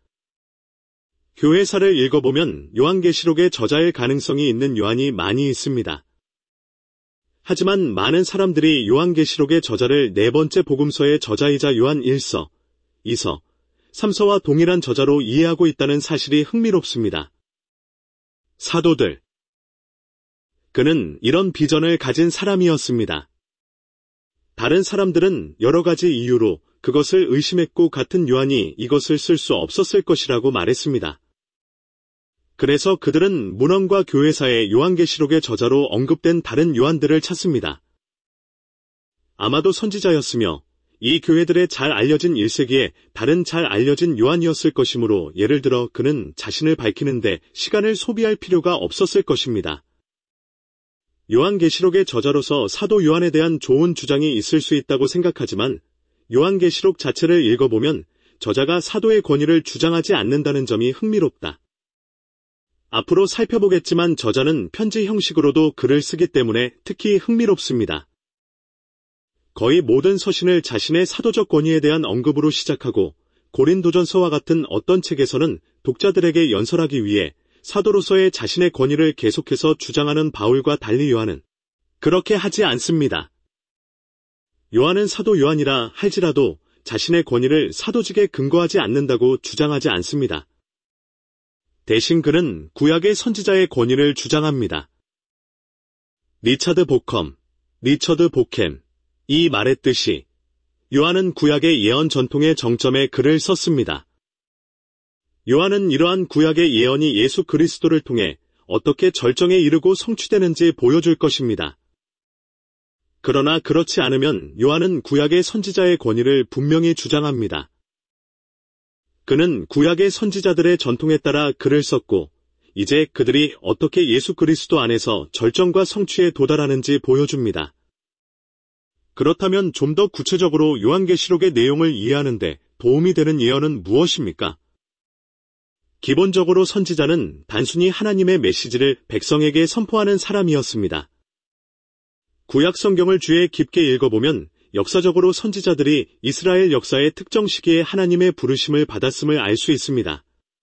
교회사를 읽어보면 요한계시록의 저자일 가능성이 있는 요한이 많이 있습니다. 하지만 많은 사람들이 요한계시록의 저자를 네 번째 복음서의 저자이자 요한 일 서, 이 서, 삼 서와 동일한 저자로 이해하고 있다는 사실이 흥미롭습니다. 사도들. 그는 이런 비전을 가진 사람이었습니다. 다른 사람들은 여러 가지 이유로 그것을 의심했고 같은 요한이 이것을 쓸 수 없었을 것이라고 말했습니다. 그래서 그들은 문헌과 교회사의 요한계시록의 저자로 언급된 다른 요한들을 찾습니다. 아마도 선지자였으며 이 교회들의 잘 알려진 일 세기에 다른 잘 알려진 요한이었을 것이므로 예를 들어 그는 자신을 밝히는데 시간을 소비할 필요가 없었을 것입니다. 요한계시록의 저자로서 사도 요한에 대한 좋은 주장이 있을 수 있다고 생각하지만 요한계시록 자체를 읽어보면 저자가 사도의 권위를 주장하지 않는다는 점이 흥미롭다. 앞으로 살펴보겠지만 저자는 편지 형식으로도 글을 쓰기 때문에 특히 흥미롭습니다. 거의 모든 서신을 자신의 사도적 권위에 대한 언급으로 시작하고 고린도전서와 같은 어떤 책에서는 독자들에게 연설하기 위해 사도로서의 자신의 권위를 계속해서 주장하는 바울과 달리 요한은 그렇게 하지 않습니다. 요한은 사도 요한이라 할지라도 자신의 권위를 사도직에 근거하지 않는다고 주장하지 않습니다. 대신 그는 구약의 선지자의 권위를 주장합니다. 리차드 보컴, 리처드 보캠이 말했듯이 요한은 구약의 예언 전통의 정점에 글을 썼습니다. 요한은 이러한 구약의 예언이 예수 그리스도를 통해 어떻게 절정에 이르고 성취되는지 보여줄 것입니다. 그러나 그렇지 않으면 요한은 구약의 선지자의 권위를 분명히 주장합니다. 그는 구약의 선지자들의 전통에 따라 글을 썼고 이제 그들이 어떻게 예수 그리스도 안에서 절정과 성취에 도달하는지 보여줍니다. 그렇다면 좀 더 구체적으로 요한계시록의 내용을 이해하는데 도움이 되는 예언은 무엇입니까? 기본적으로 선지자는 단순히 하나님의 메시지를 백성에게 선포하는 사람이었습니다. 구약 성경을 주의 깊게 읽어보면 역사적으로 선지자들이 이스라엘 역사의 특정 시기에 하나님의 부르심을 받았음을 알 수 있습니다.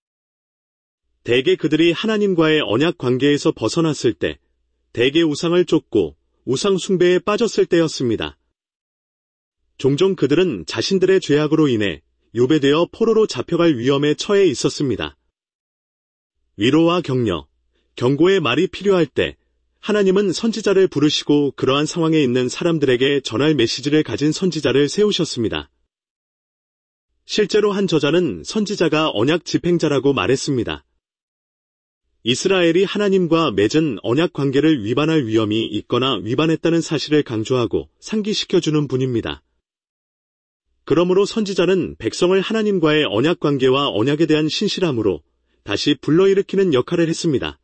대개 그들이 하나님과의 언약 관계에서 벗어났을 때, 대개 우상을 쫓고 우상 숭배에 빠졌을 때였습니다. 종종 그들은 자신들의 죄악으로 인해 유배되어 포로로 잡혀갈 위험에 처해 있었습니다. 위로와 격려, 경고의 말이 필요할 때 하나님은 선지자를 부르시고 그러한 상황에 있는 사람들에게 전할 메시지를 가진 선지자를 세우셨습니다. 실제로 한 저자는 선지자가 언약 집행자라고 말했습니다. 이스라엘이 하나님과 맺은 언약 관계를 위반할 위험이 있거나 위반했다는 사실을 강조하고 상기시켜주는 분입니다. 그러므로 선지자는 백성을 하나님과의 언약 관계와 언약에 대한 신실함으로 다시 불러일으키는 역할을 했습니다.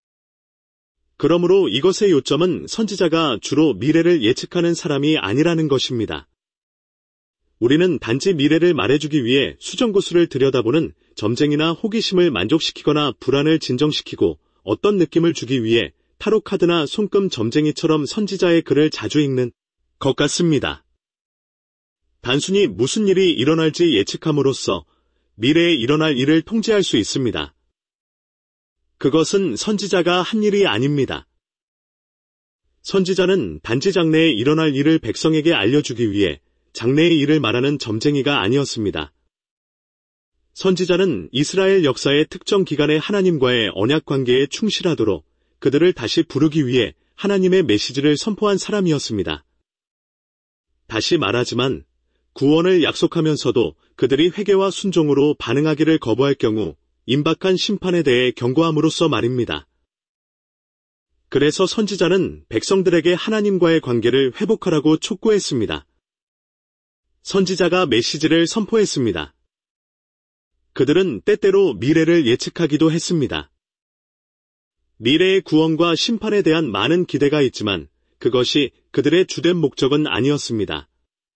그러므로 이것의 요점은 선지자가 주로 미래를 예측하는 사람이 아니라는 것입니다. 우리는 단지 미래를 말해주기 위해 수정구슬을 들여다보는 점쟁이나 호기심을 만족시키거나 불안을 진정시키고 어떤 느낌을 주기 위해 타로카드나 손금 점쟁이처럼 선지자의 글을 자주 읽는 것 같습니다. 단순히 무슨 일이 일어날지 예측함으로써 미래에 일어날 일을 통제할 수 있습니다. 그것은 선지자가 한 일이 아닙니다. 선지자는 단지 장래에 일어날 일을 백성에게 알려주기 위해 장래의 일을 말하는 점쟁이가 아니었습니다. 선지자는 이스라엘 역사의 특정 기간에 하나님과의 언약 관계에 충실하도록 그들을 다시 부르기 위해 하나님의 메시지를 선포한 사람이었습니다. 다시 말하지만 구원을 약속하면서도 그들이 회개와 순종으로 반응하기를 거부할 경우 임박한 심판에 대해 경고함으로써 말입니다. 그래서 선지자는 백성들에게 하나님과의 관계를 회복하라고 촉구했습니다. 선지자가 메시지를 선포했습니다. 그들은 때때로 미래를 예측하기도 했습니다. 미래의 구원과 심판에 대한 많은 기대가 있지만 그것이 그들의 주된 목적은 아니었습니다.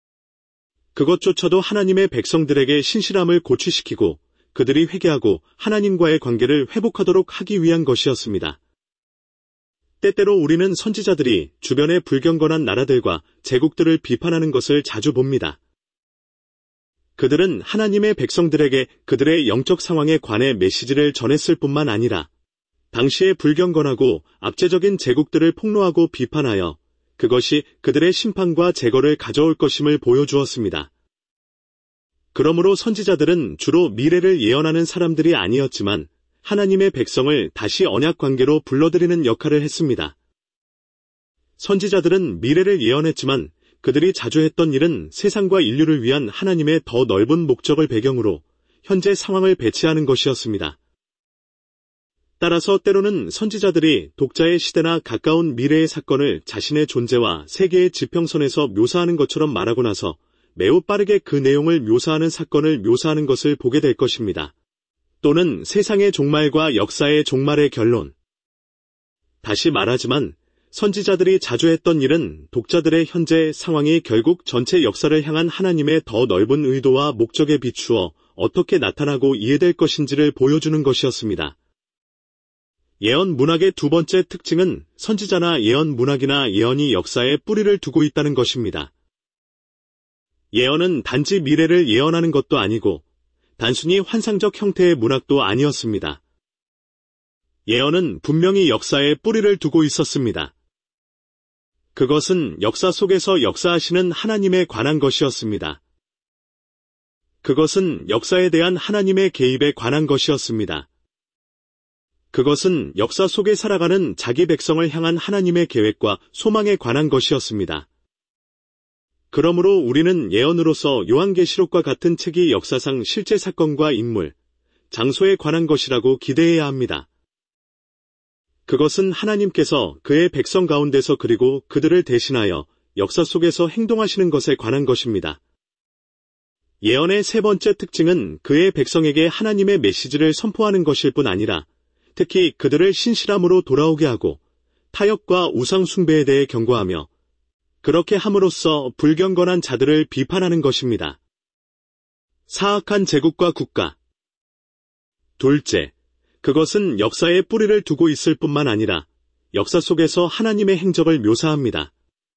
그것조차도 하나님의 백성들에게 신실함을 고취시키고 그들이 회개하고 하나님과의 관계를 회복하도록 하기 위한 것이었습니다. 때때로 우리는 선지자들이 주변의 불경건한 나라들과 제국들을 비판하는 것을 자주 봅니다. 그들은 하나님의 백성들에게 그들의 영적 상황에 관해 메시지를 전했을 뿐만 아니라 당시의 불경건하고 압제적인 제국들을 폭로하고 비판하여 그것이 그들의 심판과 제거를 가져올 것임을 보여주었습니다. 그러므로 선지자들은 주로 미래를 예언하는 사람들이 아니었지만 하나님의 백성을 다시 언약 관계로 불러들이는 역할을 했습니다. 선지자들은 미래를 예언했지만 그들이 자주 했던 일은 세상과 인류를 위한 하나님의 더 넓은 목적을 배경으로 현재 상황을 배치하는 것이었습니다. 따라서 때로는 선지자들이 독자의 시대나 가까운 미래의 사건을 자신의 존재와 세계의 지평선에서 묘사하는 것처럼 말하고 나서 매우 빠르게 그 내용을 묘사하는 사건을 묘사하는 것을 보게 될 것입니다. 또는 세상의 종말과 역사의 종말의 결론. 다시 말하지만 선지자들이 자주 했던 일은 독자들의 현재 상황이 결국 전체 역사를 향한 하나님의 더 넓은 의도와 목적에 비추어 어떻게 나타나고 이해될 것인지를 보여주는 것이었습니다. 예언 문학의 두 번째 특징은 선지자나 예언 문학이나 예언이 역사에 뿌리를 두고 있다는 것입니다. 예언은 단지 미래를 예언하는 것도 아니고 단순히 환상적 형태의 문학도 아니었습니다. 예언은 분명히 역사에 뿌리를 두고 있었습니다. 그것은 역사 속에서 역사하시는 하나님에 관한 것이었습니다. 그것은 역사에 대한 하나님의 개입에 관한 것이었습니다. 그것은 역사 속에 살아가는 자기 백성을 향한 하나님의 계획과 소망에 관한 것이었습니다. 그러므로 우리는 예언으로서 요한계시록과 같은 책이 역사상 실제 사건과 인물, 장소에 관한 것이라고 기대해야 합니다. 그것은 하나님께서 그의 백성 가운데서 그리고 그들을 대신하여 역사 속에서 행동하시는 것에 관한 것입니다. 예언의 세 번째 특징은 그의 백성에게 하나님의 메시지를 선포하는 것일 뿐 아니라 특히 그들을 신실함으로 돌아오게 하고 타협과 우상 숭배에 대해 경고하며 그렇게 함으로써 불경건한 자들을 비판하는 것입니다. 사악한 제국과 국가. 둘째, 그것은 역사에 뿌리를 두고 있을 뿐만 아니라 역사 속에서 하나님의 행적을 묘사합니다.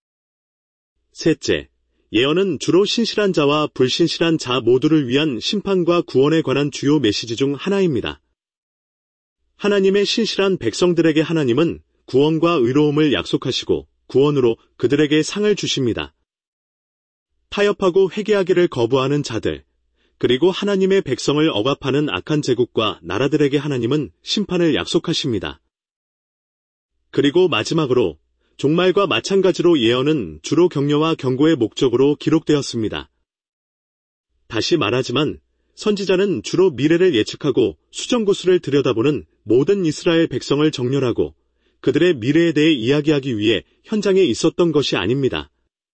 셋째, 예언은 주로 신실한 자와 불신실한 자 모두를 위한 심판과 구원에 관한 주요 메시지 중 하나입니다. 하나님의 신실한 백성들에게 하나님은 구원과 의로움을 약속하시고 구원으로 그들에게 상을 주십니다. 타협하고 회개하기를 거부하는 자들, 그리고 하나님의 백성을 억압하는 악한 제국과 나라들에게 하나님은 심판을 약속하십니다. 그리고 마지막으로 종말과 마찬가지로 예언은 주로 격려와 경고의 목적으로 기록되었습니다. 다시 말하지만 선지자는 주로 미래를 예측하고 수정구슬을 들여다보는 모든 이스라엘 백성을 정렬하고 그들의 미래에 대해 이야기하기 위해 현장에 있었던 것이 아닙니다.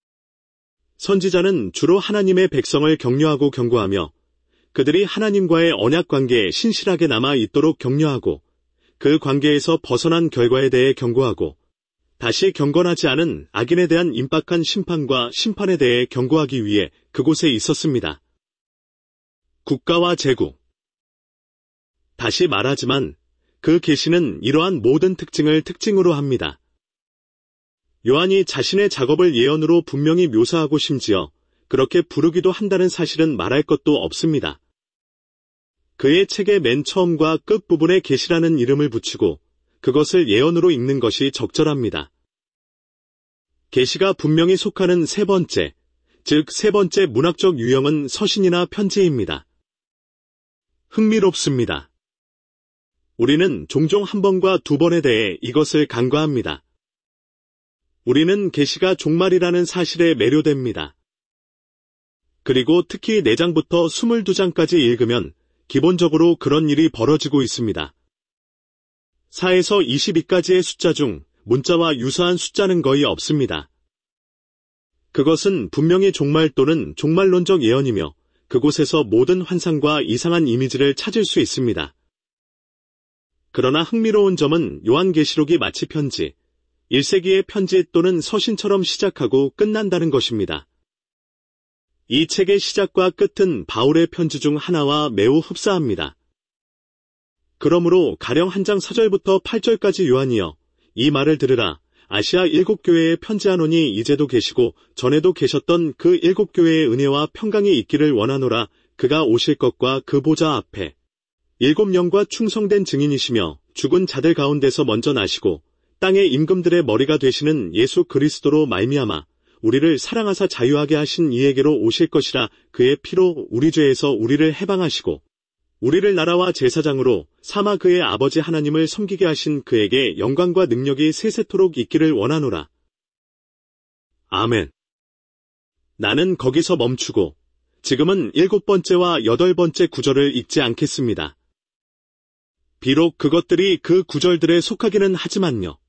선지자는 주로 하나님의 백성을 격려하고 경고하며 그들이 하나님과의 언약 관계에 신실하게 남아 있도록 격려하고 그 관계에서 벗어난 결과에 대해 경고하고 다시 경건하지 않은 악인에 대한 임박한 심판과 심판에 대해 경고하기 위해 그곳에 있었습니다. 국가와 제국. 다시 말하지만 그 계시는 이러한 모든 특징을 특징으로 합니다. 요한이 자신의 작업을 예언으로 분명히 묘사하고 심지어 그렇게 부르기도 한다는 사실은 말할 것도 없습니다. 그의 책의 맨 처음과 끝부분에 계시라는 이름을 붙이고 그것을 예언으로 읽는 것이 적절합니다. 계시가 분명히 속하는 세 번째, 즉 세 번째 문학적 유형은 서신이나 편지입니다. 흥미롭습니다. 우리는 종종 한 번과 두 번에 대해 이것을 간과합니다. 우리는 계시가 종말이라는 사실에 매료됩니다. 그리고 특히 네 장부터 이십이 장까지 읽으면 기본적으로 그런 일이 벌어지고 있습니다. 사에서 이십이까지의 숫자 중 문자와 유사한 숫자는 거의 없습니다. 그것은 분명히 종말 또는 종말론적 예언이며 그곳에서 모든 환상과 이상한 이미지를 찾을 수 있습니다. 그러나 흥미로운 점은 요한계시록이 마치 편지, 일 세기의 편지 또는 서신처럼 시작하고 끝난다는 것입니다. 이 책의 시작과 끝은 바울의 편지 중 하나와 매우 흡사합니다. 그러므로 가령 한 장 사 절부터 팔 절까지 요한이여, 이 말을 들으라. 아시아 일곱 교회에 편지하노니 이제도 계시고 전에도 계셨던 그 일곱 교회의 은혜와 평강이 있기를 원하노라. 그가 오실 것과 그 보좌 앞에 일곱 영과 충성된 증인이시며 죽은 자들 가운데서 먼저 나시고 땅의 임금들의 머리가 되시는 예수 그리스도로 말미암아 우리를 사랑하사 자유하게 하신 이에게로 오실 것이라. 그의 피로 우리 죄에서 우리를 해방하시고 우리를 나라와 제사장으로 삼아 그의 아버지 하나님을 섬기게 하신 그에게 영광과 능력이 세세토록 있기를 원하노라. 아멘. 나는 거기서 멈추고 지금은 일곱 번째와 여덟 번째 구절을 읽지 않겠습니다. 비록 그것들이 그 구절들에 속하기는 하지만요.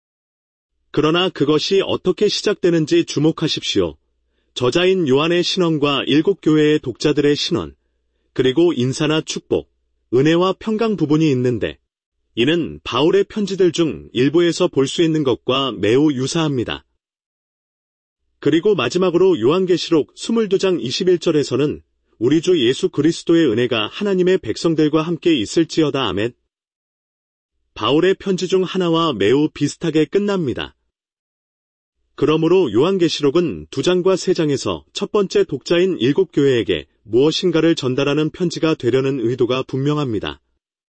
그러나 그것이 어떻게 시작되는지 주목하십시오. 저자인 요한의 신언과 일곱 교회의 독자들의 신언, 그리고 인사나 축복, 은혜와 평강 부분이 있는데 이는 바울의 편지들 중 일부에서 볼 수 있는 것과 매우 유사합니다. 그리고 마지막으로 요한계시록 이십이 장 이십일 절에서는 우리 주 예수 그리스도의 은혜가 하나님의 백성들과 함께 있을지어다. 아멘. 바울의 편지 중 하나와 매우 비슷하게 끝납니다. 그러므로 요한계시록은 두 장과 세 장에서 첫 번째 독자인 일곱 교회에게 무엇인가를 전달하는 편지가 되려는 의도가 분명합니다.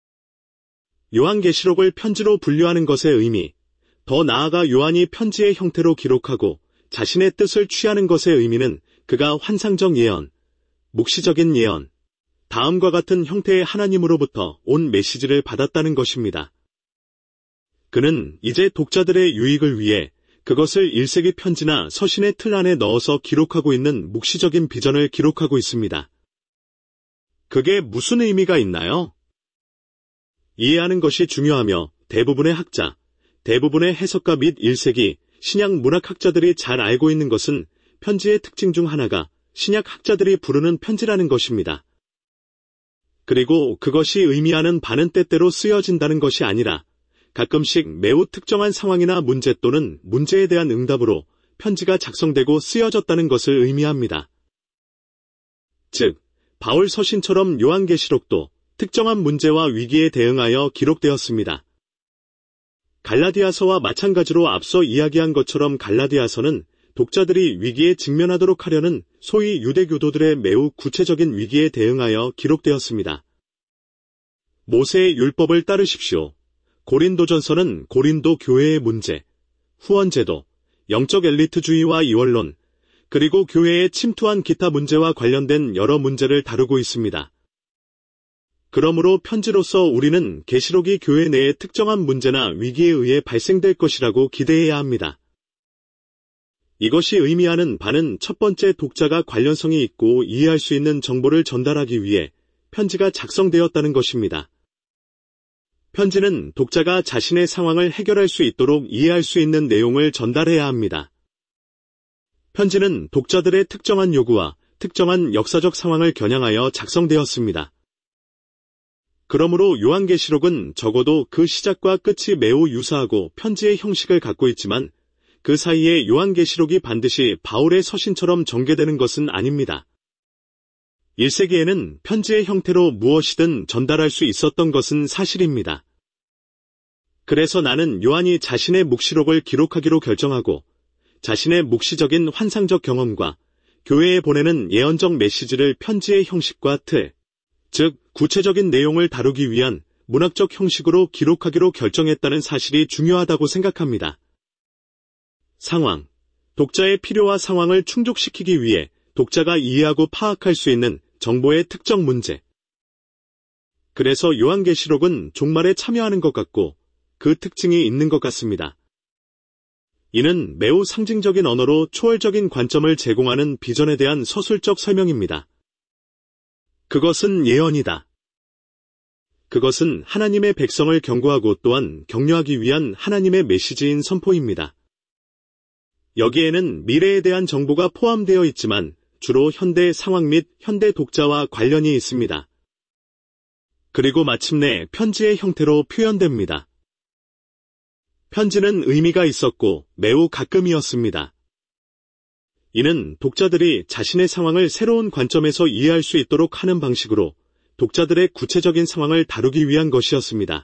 요한계시록을 편지로 분류하는 것의 의미, 더 나아가 요한이 편지의 형태로 기록하고 자신의 뜻을 취하는 것의 의미는 그가 환상적 예언, 묵시적인 예언, 다음과 같은 형태의 하나님으로부터 온 메시지를 받았다는 것입니다. 그는 이제 독자들의 유익을 위해 그것을 일 세기 편지나 서신의 틀 안에 넣어서 기록하고 있는 묵시적인 비전을 기록하고 있습니다. 그게 무슨 의미가 있나요? 이해하는 것이 중요하며 대부분의 학자, 대부분의 해석가 및 일 세기 신약 문학학자들이 잘 알고 있는 것은 편지의 특징 중 하나가 신약 학자들이 부르는 편지라는 것입니다. 그리고 그것이 의미하는 바는 때때로 쓰여진다는 것이 아니라 가끔씩 매우 특정한 상황이나 문제 또는 문제에 대한 응답으로 편지가 작성되고 쓰여졌다는 것을 의미합니다. 즉, 바울 서신처럼 요한계시록도 특정한 문제와 위기에 대응하여 기록되었습니다. 갈라디아서와 마찬가지로 앞서 이야기한 것처럼 갈라디아서는 독자들이 위기에 직면하도록 하려는 소위 유대교도들의 매우 구체적인 위기에 대응하여 기록되었습니다. 모세의 율법을 따르십시오. 고린도전서는 고린도 교회의 문제, 후원제도, 영적 엘리트주의와 이원론, 그리고 교회에 침투한 기타 문제와 관련된 여러 문제를 다루고 있습니다. 그러므로 편지로서 우리는 계시록이 교회 내의 특정한 문제나 위기에 의해 발생될 것이라고 기대해야 합니다. 이것이 의미하는 바는 첫 번째 독자가 관련성이 있고 이해할 수 있는 정보를 전달하기 위해 편지가 작성되었다는 것입니다. 편지는 독자가 자신의 상황을 해결할 수 있도록 이해할 수 있는 내용을 전달해야 합니다. 편지는 독자들의 특정한 요구와 특정한 역사적 상황을 겨냥하여 작성되었습니다. 그러므로 요한계시록은 적어도 그 시작과 끝이 매우 유사하고 편지의 형식을 갖고 있지만 그 사이에 요한계시록이 반드시 바울의 서신처럼 전개되는 것은 아닙니다. 일 세기에는 편지의 형태로 무엇이든 전달할 수 있었던 것은 사실입니다. 그래서 나는 요한이 자신의 묵시록을 기록하기로 결정하고 자신의 묵시적인 환상적 경험과 교회에 보내는 예언적 메시지를 편지의 형식과 틀, 즉 구체적인 내용을 다루기 위한 문학적 형식으로 기록하기로 결정했다는 사실이 중요하다고 생각합니다. 상황, 독자의 필요와 상황을 충족시키기 위해 독자가 이해하고 파악할 수 있는 정보의 특정 문제. 그래서 요한계시록은 종말에 참여하는 것 같고 그 특징이 있는 것 같습니다. 이는 매우 상징적인 언어로 초월적인 관점을 제공하는 비전에 대한 서술적 설명입니다. 그것은 예언이다. 그것은 하나님의 백성을 경고하고 또한 격려하기 위한 하나님의 메시지인 선포입니다. 여기에는 미래에 대한 정보가 포함되어 있지만 주로 현대 상황 및 현대 독자와 관련이 있습니다. 그리고 마침내 편지의 형태로 표현됩니다. 편지는 의미가 있었고 매우 가끔이었습니다. 이는 독자들이 자신의 상황을 새로운 관점에서 이해할 수 있도록 하는 방식으로 독자들의 구체적인 상황을 다루기 위한 것이었습니다.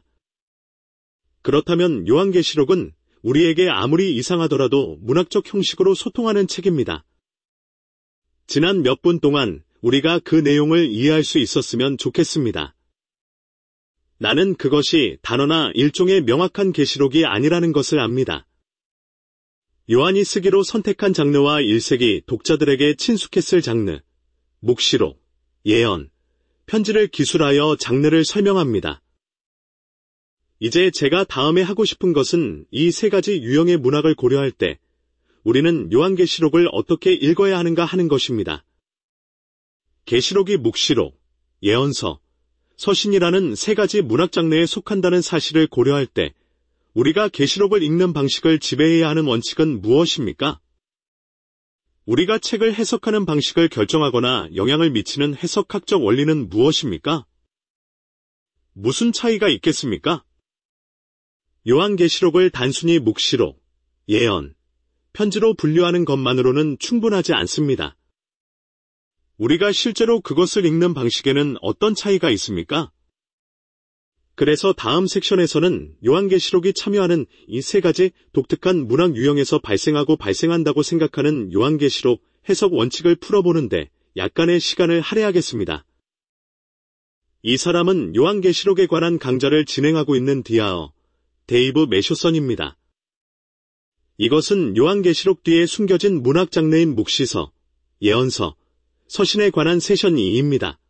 그렇다면 요한계시록은 우리에게 아무리 이상하더라도 문학적 형식으로 소통하는 책입니다. 지난 몇 분 동안 우리가 그 내용을 이해할 수 있었으면 좋겠습니다. 나는 그것이 단어나 일종의 명확한 계시록이 아니라는 것을 압니다. 요한이 쓰기로 선택한 장르와 일 세기 독자들에게 친숙했을 장르, 묵시록, 예언, 편지를 기술하여 장르를 설명합니다. 이제 제가 다음에 하고 싶은 것은 이 세 가지 유형의 문학을 고려할 때 우리는 요한계시록을 어떻게 읽어야 하는가 하는 것입니다. 계시록이 묵시록, 예언서, 서신이라는 세 가지 문학 장르에 속한다는 사실을 고려할 때 우리가 계시록을 읽는 방식을 지배해야 하는 원칙은 무엇입니까? 우리가 책을 해석하는 방식을 결정하거나 영향을 미치는 해석학적 원리는 무엇입니까? 무슨 차이가 있겠습니까? 요한계시록을 단순히 묵시록, 예언, 편지로 분류하는 것만으로는 충분하지 않습니다. 우리가 실제로 그것을 읽는 방식에는 어떤 차이가 있습니까? 그래서 다음 섹션에서는 요한계시록이 참여하는 이 세 가지 독특한 문학 유형에서 발생하고 발생한다고 생각하는 요한계시록 해석 원칙을 풀어보는데 약간의 시간을 할애하겠습니다. 이 사람은 요한계시록에 관한 강좌를 진행하고 있는 디아어, 데이브 매쇼선입니다. 이것은 요한계시록 뒤에 숨겨진 문학 장르인 묵시서, 예언서, 서신에 관한 세션 이입니다.